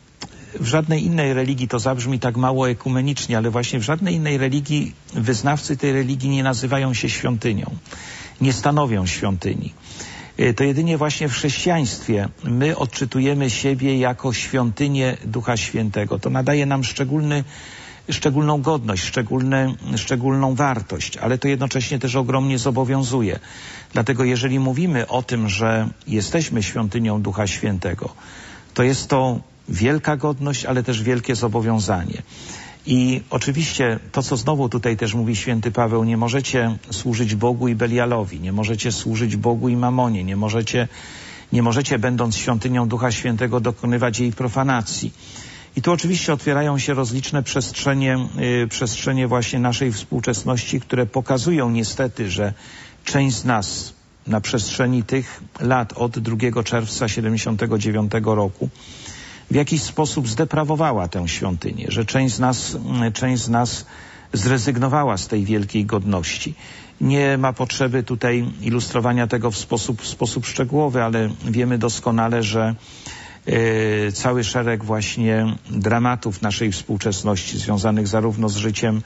w żadnej innej religii, to zabrzmi tak mało ekumenicznie, ale właśnie w żadnej innej religii wyznawcy tej religii nie nazywają się świątynią, nie stanowią świątyni. To jedynie właśnie w chrześcijaństwie my odczytujemy siebie jako świątynię Ducha Świętego. To nadaje nam szczególny, szczególną godność, szczególny, szczególną wartość, ale to jednocześnie też ogromnie zobowiązuje. Dlatego jeżeli mówimy o tym, że jesteśmy świątynią Ducha Świętego, to jest to wielka godność, ale też wielkie zobowiązanie. I oczywiście to, co znowu tutaj też mówi święty Paweł, nie możecie służyć Bogu i Belialowi, nie możecie służyć Bogu i Mamonie, nie możecie, nie możecie będąc świątynią Ducha Świętego dokonywać jej profanacji. I tu oczywiście otwierają się rozliczne przestrzenie, yy, przestrzenie właśnie naszej współczesności, które pokazują niestety, że część z nas na przestrzeni tych lat od drugiego czerwca siedemdziesiątego dziewiątego roku w jakiś sposób zdeprawowała tę świątynię, że część z nas, część z nas zrezygnowała z tej wielkiej godności. Nie ma potrzeby tutaj ilustrowania tego w sposób, w sposób szczegółowy, ale wiemy doskonale, że y, cały szereg właśnie dramatów naszej współczesności związanych zarówno z życiem,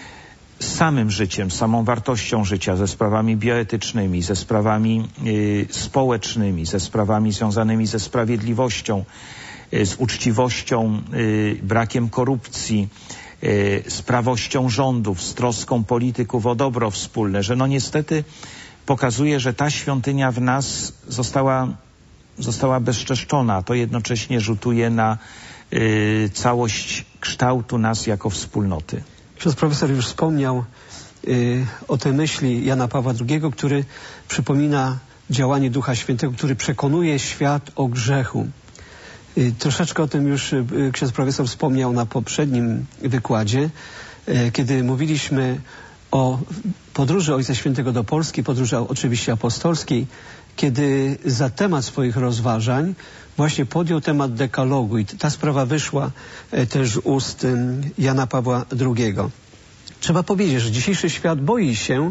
z samym życiem, z samą wartością życia, ze sprawami bioetycznymi, ze sprawami y, społecznymi, ze sprawami związanymi ze sprawiedliwością, y, z uczciwością, y, brakiem korupcji, y, z prawością rządów, z troską polityków o dobro wspólne, że no niestety pokazuje, że ta świątynia w nas została, została bezczeszczona. To jednocześnie rzutuje na y, całość kształtu nas jako wspólnoty. Ksiądz profesor już wspomniał y, o tej myśli Jana Pawła drugiego, który przypomina działanie Ducha Świętego, który przekonuje świat o grzechu. Y, troszeczkę o tym już y, ksiądz profesor wspomniał na poprzednim wykładzie, y, kiedy mówiliśmy o podróży Ojca Świętego do Polski, podróży oczywiście apostolskiej, kiedy za temat swoich rozważań właśnie podjął temat dekalogu i ta sprawa wyszła też z ust Jana Pawła drugiego. Trzeba powiedzieć, że dzisiejszy świat boi się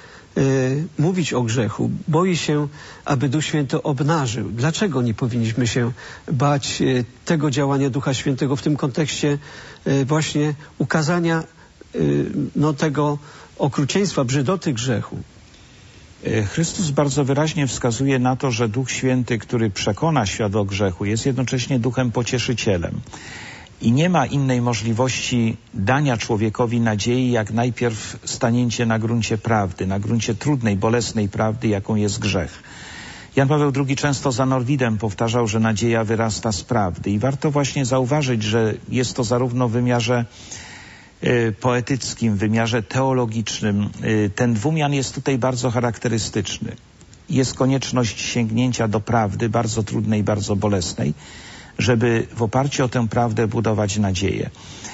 y, mówić o grzechu, boi się, aby Duch Święty obnażył. Dlaczego nie powinniśmy się bać y, tego działania Ducha Świętego w tym kontekście y, właśnie ukazania y, no, tego okrucieństwa, brzydoty grzechu? Chrystus bardzo wyraźnie wskazuje na to, że Duch Święty, który przekona świat o grzechu, jest jednocześnie Duchem Pocieszycielem. I nie ma innej możliwości dania człowiekowi nadziei, jak najpierw stanięcie na gruncie prawdy, na gruncie trudnej, bolesnej prawdy, jaką jest grzech. Jan Paweł drugi często za Norwidem powtarzał, że nadzieja wyrasta z prawdy. I warto właśnie zauważyć, że jest to zarówno w wymiarze poetyckim, w wymiarze teologicznym. Ten dwumian jest tutaj bardzo charakterystyczny. Jest konieczność sięgnięcia do prawdy, bardzo trudnej, bardzo bolesnej, żeby w oparciu o tę prawdę budować nadzieję.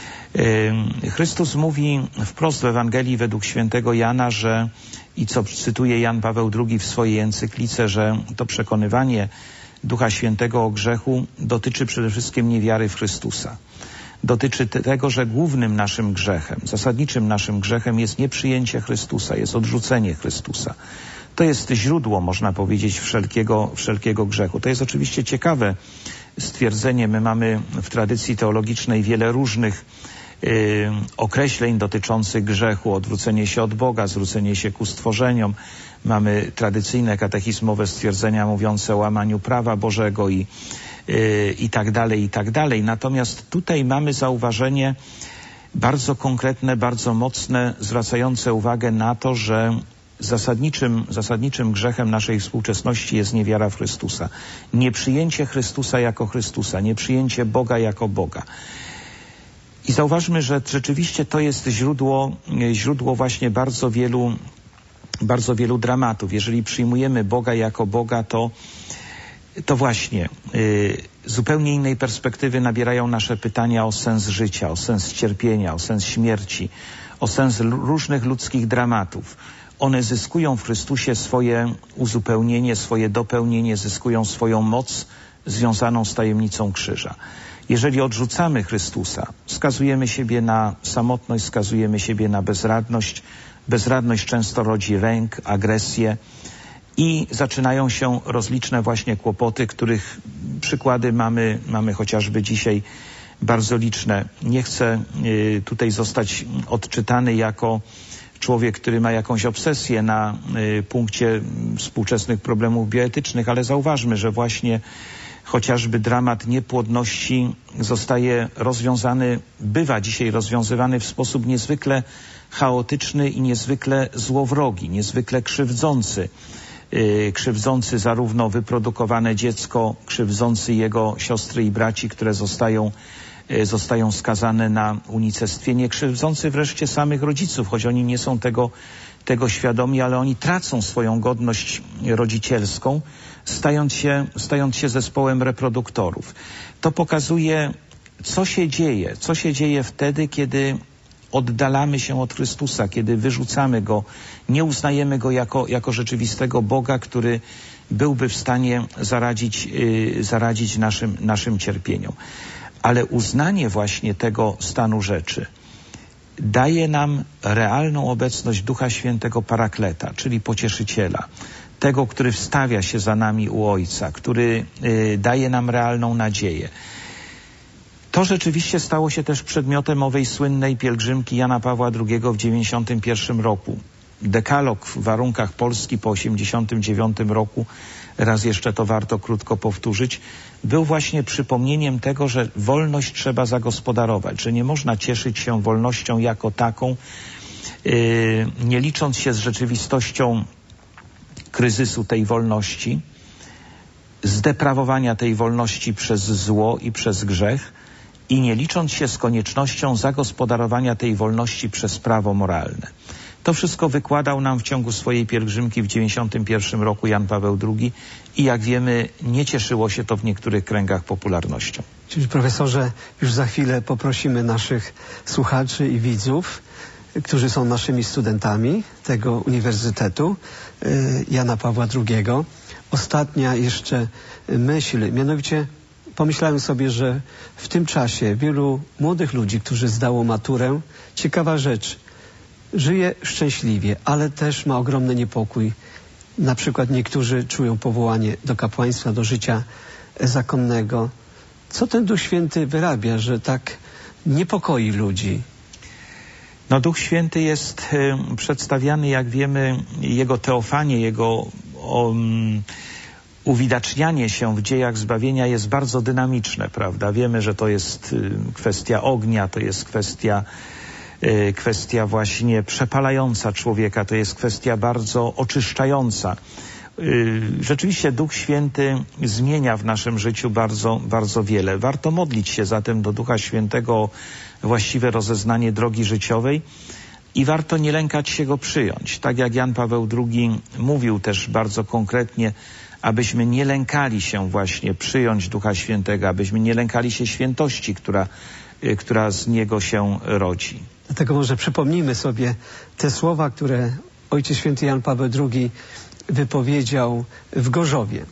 Chrystus mówi wprost w Ewangelii według świętego Jana, że, i co cytuje Jan Paweł drugi w swojej encyklice, że to przekonywanie Ducha Świętego o grzechu dotyczy przede wszystkim niewiary w Chrystusa. Dotyczy tego, że głównym naszym grzechem, zasadniczym naszym grzechem jest nieprzyjęcie Chrystusa, jest odrzucenie Chrystusa. To jest źródło, można powiedzieć, wszelkiego, wszelkiego grzechu. To jest oczywiście ciekawe stwierdzenie. My mamy w tradycji teologicznej wiele różnych y, określeń dotyczących grzechu, odwrócenie się od Boga, zwrócenie się ku stworzeniom. Mamy tradycyjne katechizmowe stwierdzenia mówiące o łamaniu prawa Bożego i i tak dalej, i tak dalej. Natomiast tutaj mamy zauważenie bardzo konkretne, bardzo mocne, zwracające uwagę na to, że zasadniczym, zasadniczym grzechem naszej współczesności jest niewiara w Chrystusa. Nieprzyjęcie Chrystusa jako Chrystusa, nieprzyjęcie Boga jako Boga. I zauważmy, że rzeczywiście to jest źródło, źródło właśnie bardzo wielu, bardzo wielu dramatów. Jeżeli przyjmujemy Boga jako Boga, to To właśnie y, zupełnie innej perspektywy nabierają nasze pytania o sens życia, o sens cierpienia, o sens śmierci, o sens różnych ludzkich dramatów. One zyskują w Chrystusie swoje uzupełnienie, swoje dopełnienie, zyskują swoją moc związaną z tajemnicą krzyża. Jeżeli odrzucamy Chrystusa, skazujemy siebie na samotność, skazujemy siebie na bezradność. Bezradność często rodzi lęk, agresję. I zaczynają się rozliczne właśnie kłopoty, których przykłady mamy, mamy chociażby dzisiaj bardzo liczne. Nie chcę y, tutaj zostać odczytany jako człowiek, który ma jakąś obsesję na y, punkcie współczesnych problemów bioetycznych, ale zauważmy, że właśnie chociażby dramat niepłodności zostaje rozwiązany, bywa dzisiaj rozwiązywany w sposób niezwykle chaotyczny i niezwykle złowrogi, niezwykle krzywdzący. Krzywdzący zarówno wyprodukowane dziecko, krzywdzący jego siostry i braci, które zostają, zostają skazane na unicestwienie, krzywdzący wreszcie samych rodziców, choć oni nie są tego, tego świadomi, ale oni tracą swoją godność rodzicielską, stając się, stając się zespołem reproduktorów. To pokazuje, co się dzieje, co się dzieje wtedy, kiedy oddalamy się od Chrystusa, kiedy wyrzucamy Go, nie uznajemy Go jako, jako rzeczywistego Boga, który byłby w stanie zaradzić, yy, zaradzić naszym, naszym cierpieniom. Ale uznanie właśnie tego stanu rzeczy daje nam realną obecność Ducha Świętego Parakleta, czyli Pocieszyciela, tego, który wstawia się za nami u Ojca, który y, daje nam realną nadzieję. To rzeczywiście stało się też przedmiotem owej słynnej pielgrzymki Jana Pawła drugiego w dziewięćdziesiątym pierwszym roku. Dekalog w warunkach Polski po osiemdziesiątym dziewiątym roku, raz jeszcze to warto krótko powtórzyć, był właśnie przypomnieniem tego, że wolność trzeba zagospodarować, że nie można cieszyć się wolnością jako taką, yy, nie licząc się z rzeczywistością kryzysu tej wolności, zdeprawowania tej wolności przez zło i przez grzech i nie licząc się z koniecznością zagospodarowania tej wolności przez prawo moralne. To wszystko wykładał nam w ciągu swojej pielgrzymki w dziewięćdziesiątym pierwszym roku Jan Paweł drugi i jak wiemy, nie cieszyło się to w niektórych kręgach popularnością. Czyli profesorze, już za chwilę poprosimy naszych słuchaczy i widzów, którzy są naszymi studentami tego Uniwersytetu Jana Pawła drugiego. Ostatnia jeszcze myśl, mianowicie pomyślałem sobie, że w tym czasie wielu młodych ludzi, którzy zdało maturę, ciekawa rzecz, żyje szczęśliwie, ale też ma ogromny niepokój. Na przykład niektórzy czują powołanie do kapłaństwa, do życia zakonnego. Co ten Duch Święty wyrabia, że tak niepokoi ludzi? No, Duch Święty jest y, przedstawiany, jak wiemy, jego teofanie, jego um, uwidacznianie się w dziejach zbawienia jest bardzo dynamiczne, prawda? Wiemy, że to jest y, kwestia ognia, to jest kwestia y, kwestia właśnie przepalająca człowieka, to jest kwestia bardzo oczyszczająca. Y, rzeczywiście Duch Święty zmienia w naszym życiu bardzo, bardzo wiele. Warto modlić się zatem do Ducha Świętego o właściwe rozeznanie drogi życiowej i warto nie lękać się Go przyjąć. Tak jak Jan Paweł drugi mówił też bardzo konkretnie, abyśmy nie lękali się właśnie przyjąć Ducha Świętego, abyśmy nie lękali się świętości, która, która z Niego się rodzi. Dlatego może przypomnijmy sobie te słowa, które Ojciec Święty Jan Paweł drugi wypowiedział w Gorzowie.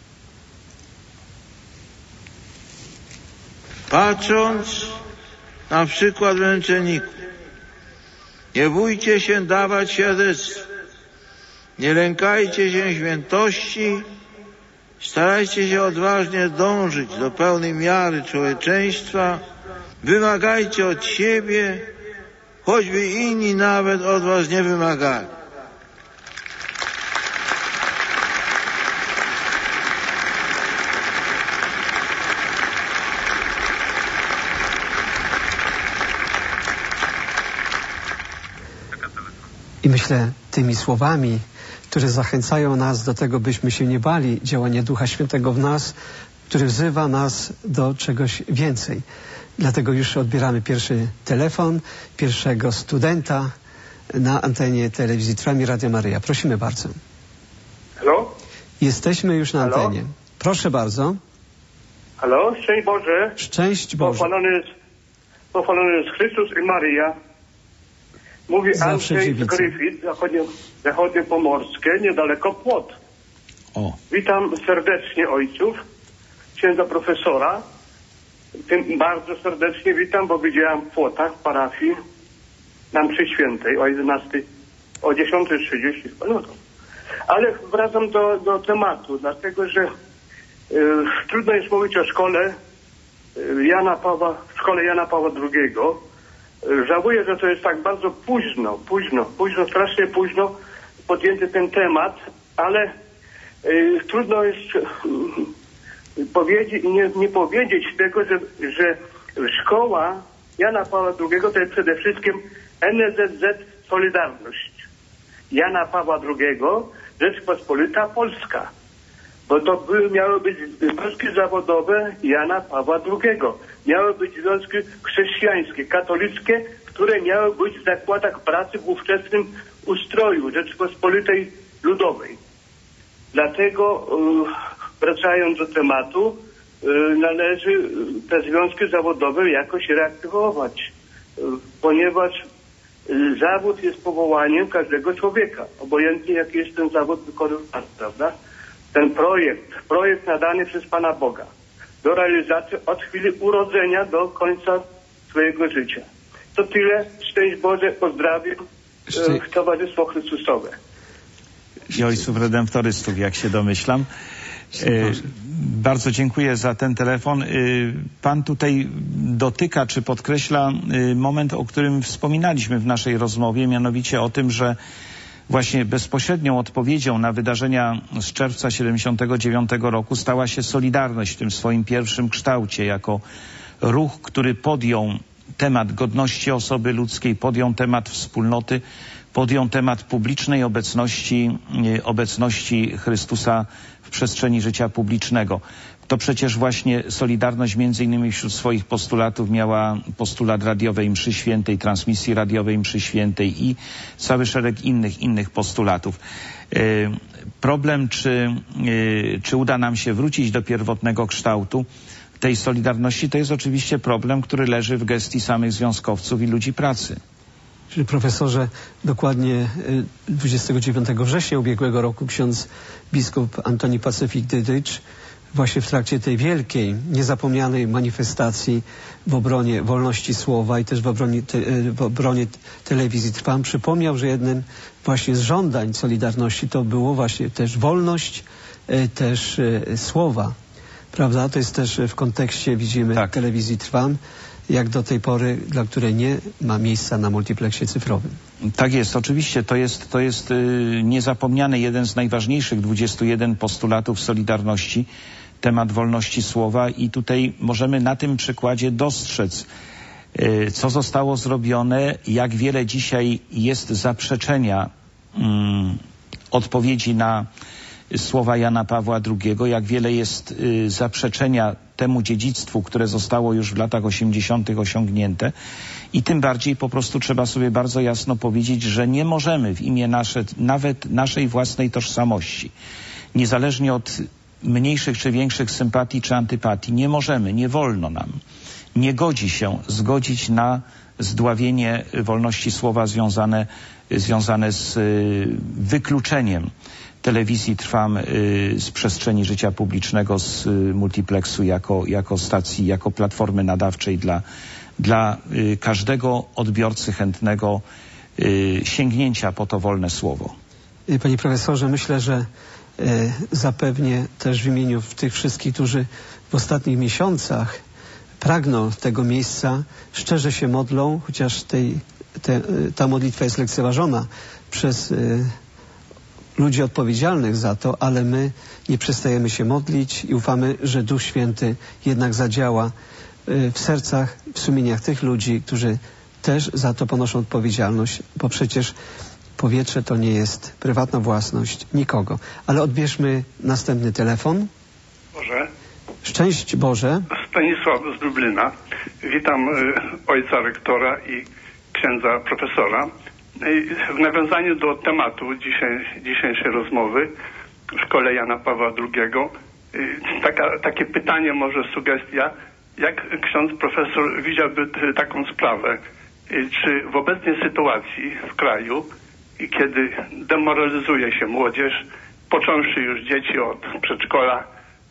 Patrząc na przykład męczenników, nie bójcie się dawać świadectw, nie lękajcie się świętości, starajcie się odważnie dążyć do pełnej miary człowieczeństwa, wymagajcie od siebie, choćby inni nawet od was nie wymagali. I myślę, tymi słowami, które zachęcają nas do tego, byśmy się nie bali działania Ducha Świętego w nas, który wzywa nas do czegoś więcej. Dlatego już odbieramy pierwszy telefon, pierwszego studenta na antenie telewizji Trwam i Radia Maryja. Prosimy bardzo. Halo? Jesteśmy już na Halo? antenie. Proszę bardzo. Halo? Szczęść Boże. Szczęść Boże. Pochwalony jest, pochwalony jest Chrystus i Maryja. Mówi Zawsze Andrzej dziewica. Gryfit, zachodnie, zachodnie pomorskie, niedaleko Płot. O. Witam serdecznie ojców, księdza profesora. Tym bardzo serdecznie witam, bo widziałem w Płotach, w parafii, na mszy świętej o jedenastej, o dziesiątej trzydzieści. No to. Ale wracam do, do tematu, dlatego że y, trudno jest mówić o szkole y, Jana Pawła, szkole Jana Pawła drugiego. Y, żałuję, że to jest tak bardzo późno, późno, późno, strasznie późno podjęty ten temat, ale y, trudno jest y, powiedzieć, nie, nie powiedzieć tego, że, że szkoła Jana Pawła drugiego to jest przede wszystkim N Z Z Solidarność. Jana Pawła drugiego, Rzeczpospolita Polska. Bo to były, miały być związki zawodowe Jana Pawła drugiego. Miały być związki chrześcijańskie, katolickie, które miały być w zakładach pracy w ówczesnym ustroju Rzeczpospolitej Ludowej. Dlatego, wracając do tematu, należy te związki zawodowe jakoś reaktywować, ponieważ zawód jest powołaniem każdego człowieka, obojętnie jaki jest ten zawód wykonywany, prawda? Ten projekt, projekt nadany przez Pana Boga do realizacji od chwili urodzenia do końca swojego życia. To tyle. Szczęść Boże, pozdrawiam. Szczę... Towarzystwo Chrystusowe. I ojców redemptorystów, jak się domyślam. E, bardzo dziękuję za ten telefon. E, pan tutaj dotyka czy podkreśla e, moment, o którym wspominaliśmy w naszej rozmowie, mianowicie o tym, że właśnie bezpośrednią odpowiedzią na wydarzenia z czerwca siedemdziesiątego dziewiątego roku stała się Solidarność w tym swoim pierwszym kształcie, jako ruch, który podjął temat godności osoby ludzkiej, podjął temat wspólnoty, podjął temat publicznej obecności, obecności Chrystusa w przestrzeni życia publicznego. To przecież właśnie Solidarność między innymi wśród swoich postulatów miała postulat radiowej mszy świętej, transmisji radiowej mszy świętej i cały szereg innych, innych postulatów. Problem, czy, czy uda nam się wrócić do pierwotnego kształtu tej Solidarności, to jest oczywiście problem, który leży w gestii samych związkowców i ludzi pracy. Czyli profesorze, dokładnie dwudziestego dziewiątego września ubiegłego roku ksiądz biskup Antoni Pacyfik-Dydycz właśnie w trakcie tej wielkiej, niezapomnianej manifestacji w obronie wolności słowa i też w obronie, te, w obronie telewizji Trwam przypomniał, że jednym właśnie z żądań Solidarności to było właśnie też wolność też słowa. Prawda? To jest też w kontekście, widzimy, tak, telewizji Trwam, jak do tej pory, dla której nie ma miejsca na multipleksie cyfrowym. Tak jest, oczywiście to jest, to jest yy, niezapomniany jeden z najważniejszych dwudziestu jeden postulatów Solidarności, temat wolności słowa i tutaj możemy na tym przykładzie dostrzec, yy, co zostało zrobione, jak wiele dzisiaj jest zaprzeczenia yy, odpowiedzi na słowa Jana Pawła drugiego, jak wiele jest y, zaprzeczenia temu dziedzictwu, które zostało już w latach osiemdziesiątych osiągnięte i tym bardziej po prostu trzeba sobie bardzo jasno powiedzieć, że nie możemy w imię nasze, nawet naszej własnej tożsamości, niezależnie od mniejszych czy większych sympatii czy antypatii, nie możemy, nie wolno nam, nie godzi się zgodzić na zdławienie wolności słowa związane, związane z y, wykluczeniem telewizji Trwam y, z przestrzeni życia publicznego, z y, multiplexu jako, jako stacji, jako platformy nadawczej dla, dla y, każdego odbiorcy chętnego y, sięgnięcia po to wolne słowo. Panie profesorze, myślę, że y, zapewnie też w imieniu tych wszystkich, którzy w ostatnich miesiącach pragną tego miejsca, szczerze się modlą, chociaż tej, te, ta modlitwa jest lekceważona przez y, ludzi odpowiedzialnych za to, ale my nie przestajemy się modlić i ufamy, że Duch Święty jednak zadziała w sercach, w sumieniach tych ludzi, którzy też za to ponoszą odpowiedzialność, bo przecież powietrze to nie jest prywatna własność nikogo. Ale odbierzmy następny telefon. Boże. Szczęść Boże. Stanisław z Lublina. Witam y, ojca rektora i księdza profesora. W nawiązaniu do tematu dzisiaj, dzisiejszej rozmowy w szkole Jana Pawła drugiego, taka, takie pytanie, może sugestia, jak ksiądz profesor widziałby taką sprawę, czy w obecnej sytuacji w kraju, kiedy demoralizuje się młodzież, począwszy już dzieci od przedszkola,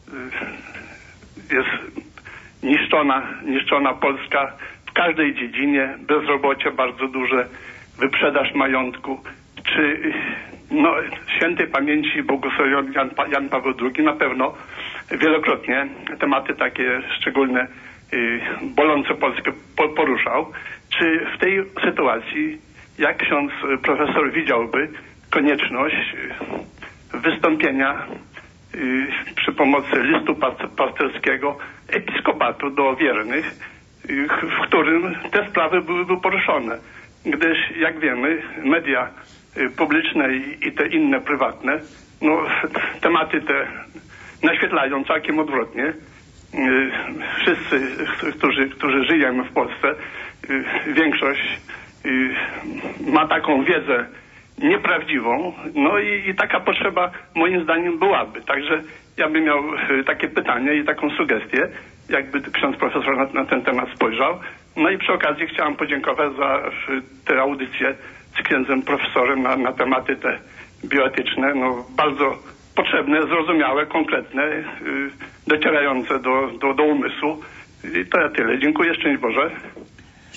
jest niszczona, niszczona Polska w każdej dziedzinie, bezrobocie bardzo duże, wyprzedaż majątku, czy no, świętej pamięci błogosławiony Jan, Jan Paweł drugi na pewno wielokrotnie tematy takie szczególne, y, bolące Polskę po, poruszał. Czy w tej sytuacji, jak ksiądz profesor widziałby konieczność wystąpienia y, przy pomocy listu pasterskiego episkopatu do wiernych, y, w którym te sprawy byłyby poruszone? Gdyż, jak wiemy, media y, publiczne i, i te inne prywatne, no, tematy te naświetlają całkiem odwrotnie. Y, wszyscy, którzy, którzy żyjemy w Polsce, y, większość y, ma taką wiedzę nieprawdziwą, no i, i taka potrzeba moim zdaniem byłaby. Także ja bym miał y, takie pytanie i taką sugestię, jakby ksiądz profesor na, na ten temat spojrzał. No i przy okazji chciałem podziękować za tę audycję z księdzem profesorem na, na tematy te bioetyczne, no bardzo potrzebne, zrozumiałe, konkretne, yy, docierające do, do, do umysłu. I to ja tyle. Dziękuję, szczęść Boże.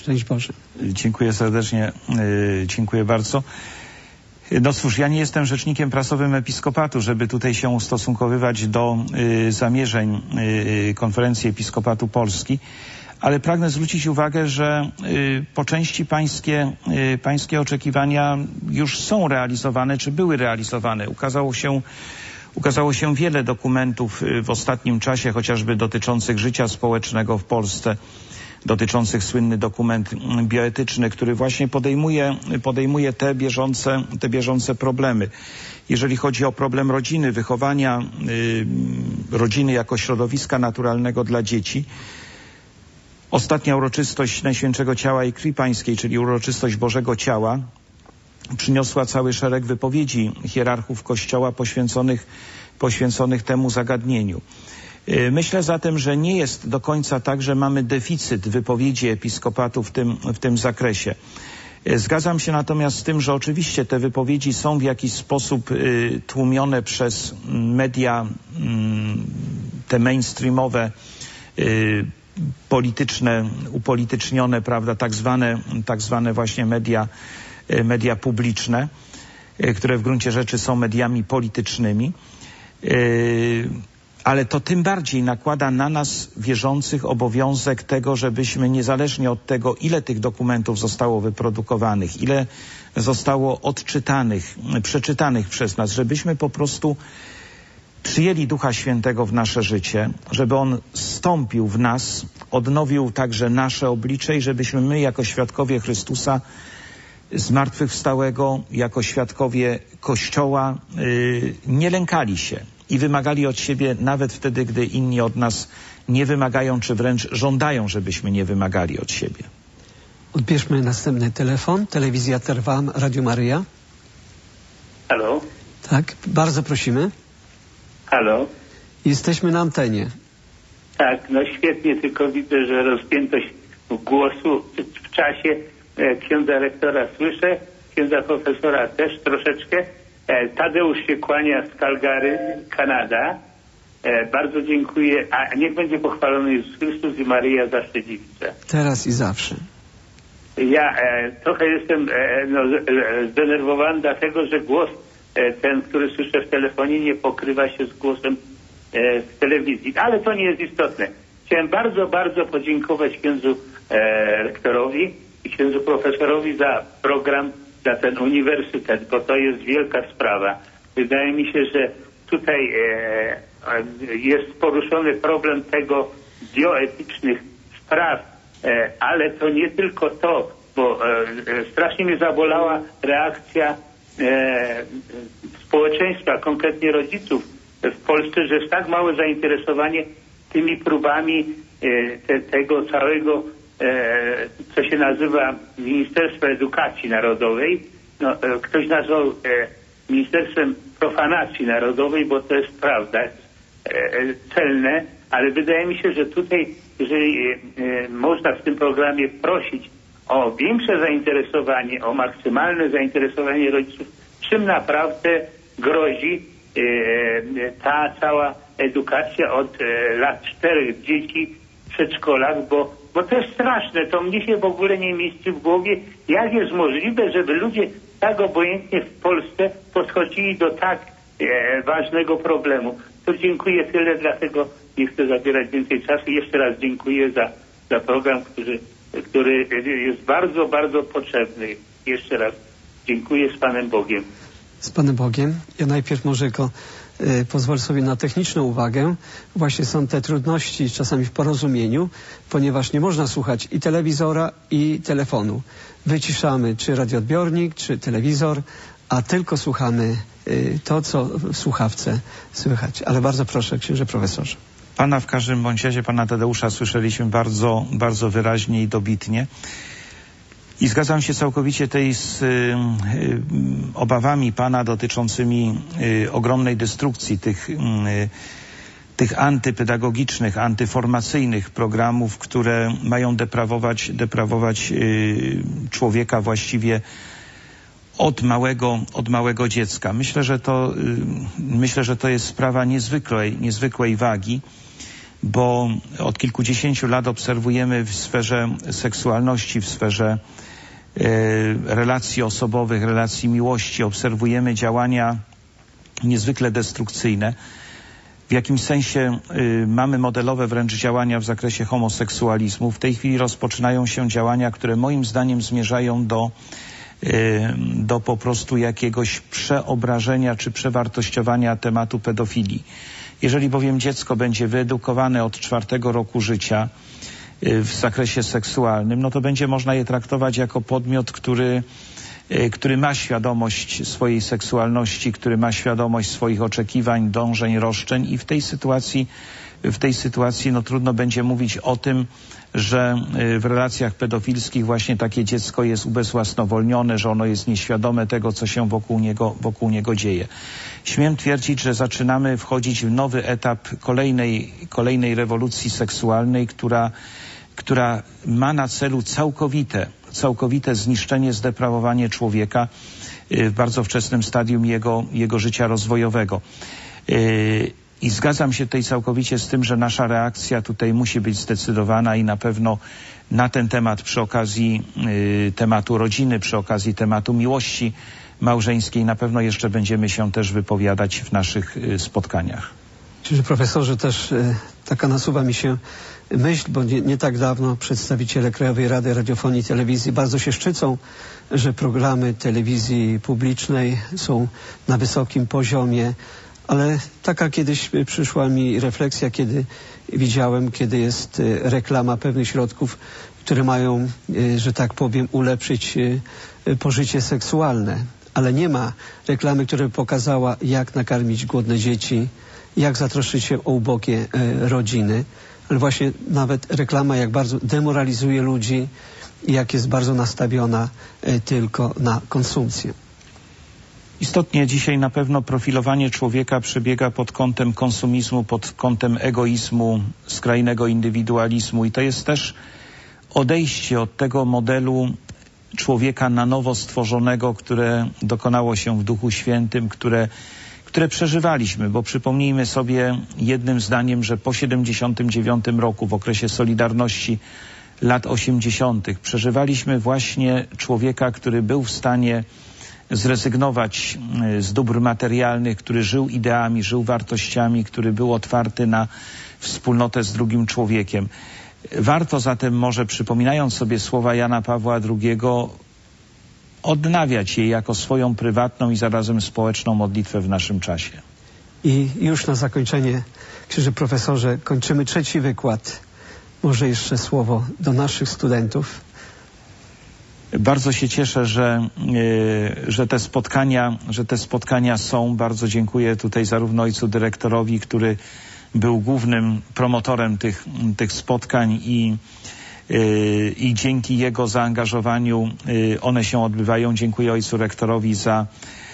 Szczęść Boże. Dziękuję serdecznie, yy, dziękuję bardzo. No cóż, ja nie jestem rzecznikiem prasowym Episkopatu, żeby tutaj się ustosunkowywać do y, zamierzeń y, Konferencji Episkopatu Polski, ale pragnę zwrócić uwagę, że y, po części pańskie, y, pańskie oczekiwania już są realizowane, czy były realizowane. Ukazało się, ukazało się wiele dokumentów y, w ostatnim czasie, chociażby dotyczących życia społecznego w Polsce, dotyczących słynny dokument bioetyczny, który właśnie podejmuje, podejmuje te bieżące, te bieżące problemy. Jeżeli chodzi o problem rodziny, wychowania y, rodziny jako środowiska naturalnego dla dzieci, ostatnia uroczystość Najświętszego Ciała i Krwi Pańskiej, czyli uroczystość Bożego Ciała, przyniosła cały szereg wypowiedzi hierarchów Kościoła poświęconych, poświęconych temu zagadnieniu. Myślę zatem, że nie jest do końca tak, że mamy deficyt wypowiedzi Episkopatu w tym, w tym zakresie. Zgadzam się natomiast z tym, że oczywiście te wypowiedzi są w jakiś sposób y, tłumione przez media, y, te mainstreamowe, y, polityczne, upolitycznione, prawda, tak zwane, tak zwane właśnie media, y, media publiczne, y, które w gruncie rzeczy są mediami politycznymi. Y, Ale to tym bardziej nakłada na nas, wierzących, obowiązek tego, żebyśmy niezależnie od tego, ile tych dokumentów zostało wyprodukowanych, ile zostało odczytanych, przeczytanych przez nas, żebyśmy po prostu przyjęli Ducha Świętego w nasze życie, żeby On zstąpił w nas, odnowił także nasze oblicze i żebyśmy my jako świadkowie Chrystusa zmartwychwstałego, jako świadkowie Kościoła yy, nie lękali się i wymagali od siebie nawet wtedy, gdy inni od nas nie wymagają, czy wręcz żądają, żebyśmy nie wymagali od siebie. Odbierzmy następny telefon. Telewizja Trwam, Radio Maryja. Halo? Tak, bardzo prosimy. Halo? Jesteśmy na antenie. Tak, no świetnie, tylko widzę, że rozpiętość głosu w czasie e, księdza rektora słyszę, księdza profesora też troszeczkę. E, Tadeusz się kłania z Calgary, Kanada. E, bardzo dziękuję, a niech będzie pochwalony Jezus Chrystus i Maryja zawsze dziewica. Teraz i zawsze. Ja e, trochę jestem e, no, e, zdenerwowany dlatego, że głos e, ten, który słyszę w telefonie, nie pokrywa się z głosem e, w telewizji. Ale to nie jest istotne. Chciałem bardzo, bardzo podziękować księdzu e, rektorowi i księdzu profesorowi za program, za ten uniwersytet, bo to jest wielka sprawa. Wydaje mi się, że tutaj e, jest poruszony problem tego bioetycznych spraw, e, ale to nie tylko to, bo e, strasznie mnie zabolała reakcja e, społeczeństwa, konkretnie rodziców w Polsce, że jest tak małe zainteresowanie tymi próbami e, te, tego całego, e, co się nazywa Ministerstwo Edukacji Narodowej. No, e, ktoś nazwał e, Ministerstwem Profanacji Narodowej, bo to jest prawda, e, celne, ale wydaje mi się, że tutaj, jeżeli e, można w tym programie prosić o większe zainteresowanie, o maksymalne zainteresowanie rodziców, czym naprawdę grozi e, ta cała edukacja od e, lat czterech dzieci w przedszkolach, bo, bo to jest straszne, to mnie się w ogóle nie mieści w głowie, jak jest możliwe, żeby ludzie tak obojętnie w Polsce podchodzili do tak e, ważnego problemu. To dziękuję tyle, dlatego nie chcę zabierać więcej czasu. Jeszcze raz dziękuję za, za program, który, który jest bardzo, bardzo potrzebny. Jeszcze raz dziękuję, z Panem Bogiem. Z Panem Bogiem. Ja najpierw może go y, pozwolę sobie na techniczną uwagę. Właśnie są te trudności czasami w porozumieniu, ponieważ nie można słuchać i telewizora, i telefonu. Wyciszamy czy radioodbiornik, czy telewizor, a tylko słuchamy y, to, co w słuchawce słychać. Ale bardzo proszę, księże profesorze. Pana w każdym bądź razie, pana Tadeusza słyszeliśmy bardzo, bardzo wyraźnie i dobitnie. I zgadzam się całkowicie tej z y, y, obawami pana dotyczącymi y, ogromnej destrukcji tych, y, tych antypedagogicznych, antyformacyjnych programów, które mają deprawować, deprawować y, człowieka właściwie od małego, od małego dziecka. Myślę, że to, y, myślę, że to jest sprawa niezwykłej, niezwykłej wagi, bo od kilkudziesięciu lat obserwujemy w sferze seksualności, w sferze e, relacji osobowych, relacji miłości, obserwujemy działania niezwykle destrukcyjne. W jakimś sensie y, mamy modelowe wręcz działania w zakresie homoseksualizmu. W tej chwili rozpoczynają się działania, które moim zdaniem zmierzają do, y, do po prostu jakiegoś przeobrażenia czy przewartościowania tematu pedofilii. Jeżeli bowiem dziecko będzie wyedukowane od czwartego roku życia y, w zakresie seksualnym, no to będzie można je traktować jako podmiot, który który ma świadomość swojej seksualności, który ma świadomość swoich oczekiwań, dążeń, roszczeń i w tej sytuacji, w tej sytuacji no trudno będzie mówić o tym, że w relacjach pedofilskich właśnie takie dziecko jest ubezwłasnowolnione, że ono jest nieświadome tego, co się wokół niego, wokół niego dzieje. Śmiem twierdzić, że zaczynamy wchodzić w nowy etap kolejnej, kolejnej rewolucji seksualnej, która, która ma na celu całkowite całkowite zniszczenie, zdeprawowanie człowieka w bardzo wczesnym stadium jego, jego życia rozwojowego. I zgadzam się tutaj całkowicie z tym, że nasza reakcja tutaj musi być zdecydowana i na pewno na ten temat przy okazji tematu rodziny, przy okazji tematu miłości małżeńskiej na pewno jeszcze będziemy się też wypowiadać w naszych spotkaniach. Czyli profesorze, też taka nasuwa mi się myśl, bo nie, nie tak dawno przedstawiciele Krajowej Rady Radiofonii i Telewizji bardzo się szczycą, że programy telewizji publicznej są na wysokim poziomie, ale taka kiedyś przyszła mi refleksja, kiedy widziałem, kiedy jest reklama pewnych środków, które mają, że tak powiem, ulepszyć pożycie seksualne, ale nie ma reklamy, która by pokazała, jak nakarmić głodne dzieci, jak zatroszczyć się o ubogie rodziny. Ale właśnie nawet reklama, jak bardzo demoralizuje ludzi i jak jest bardzo nastawiona y, tylko na konsumpcję. Istotnie dzisiaj na pewno profilowanie człowieka przebiega pod kątem konsumizmu, pod kątem egoizmu, skrajnego indywidualizmu i to jest też odejście od tego modelu człowieka na nowo stworzonego, które dokonało się w Duchu Świętym, które które przeżywaliśmy, bo przypomnijmy sobie jednym zdaniem, że po siedemdziesiątym dziewiątym roku, w okresie Solidarności lat osiemdziesiątych, przeżywaliśmy właśnie człowieka, który był w stanie zrezygnować z dóbr materialnych, który żył ideami, żył wartościami, który był otwarty na wspólnotę z drugim człowiekiem. Warto zatem może, przypominając sobie słowa Jana Pawła drugiego, odnawiać je jako swoją prywatną i zarazem społeczną modlitwę w naszym czasie. I już na zakończenie, księże profesorze, kończymy trzeci wykład. Może jeszcze słowo do naszych studentów. Bardzo się cieszę, że, yy, że te spotkania, że te spotkania są. Bardzo dziękuję tutaj zarówno ojcu dyrektorowi, który był głównym promotorem tych, tych spotkań i i dzięki jego zaangażowaniu one się odbywają. Dziękuję ojcu rektorowi za,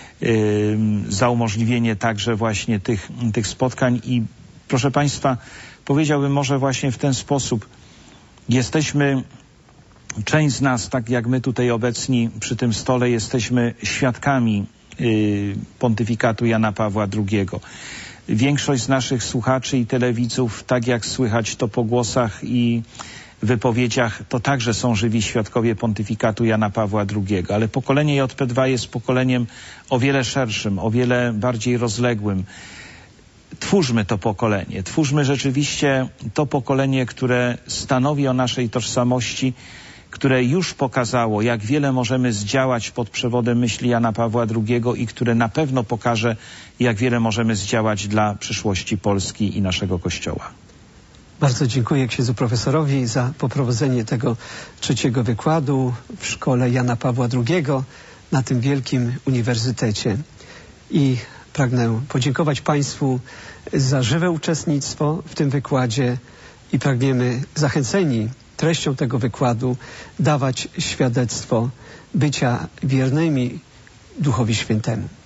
za umożliwienie także właśnie tych, tych spotkań i proszę Państwa, powiedziałbym może właśnie w ten sposób. Jesteśmy, część z nas, tak jak my tutaj obecni przy tym stole, jesteśmy świadkami pontyfikatu Jana Pawła drugiego. Większość z naszych słuchaczy i telewidzów, tak jak słychać to po głosach i wypowiedziach, to także są żywi świadkowie pontyfikatu Jana Pawła drugiego. Ale pokolenie J P dwa jest pokoleniem o wiele szerszym, o wiele bardziej rozległym. Twórzmy to pokolenie. Twórzmy rzeczywiście to pokolenie, które stanowi o naszej tożsamości, które już pokazało, jak wiele możemy zdziałać pod przewodem myśli Jana Pawła drugiego i które na pewno pokaże, jak wiele możemy zdziałać dla przyszłości Polski i naszego Kościoła. Bardzo dziękuję księdzu profesorowi za poprowadzenie tego trzeciego wykładu w szkole Jana Pawła drugiego na tym wielkim uniwersytecie. I pragnę podziękować Państwu za żywe uczestnictwo w tym wykładzie i pragniemy, zachęceni treścią tego wykładu, dawać świadectwo bycia wiernymi Duchowi Świętemu.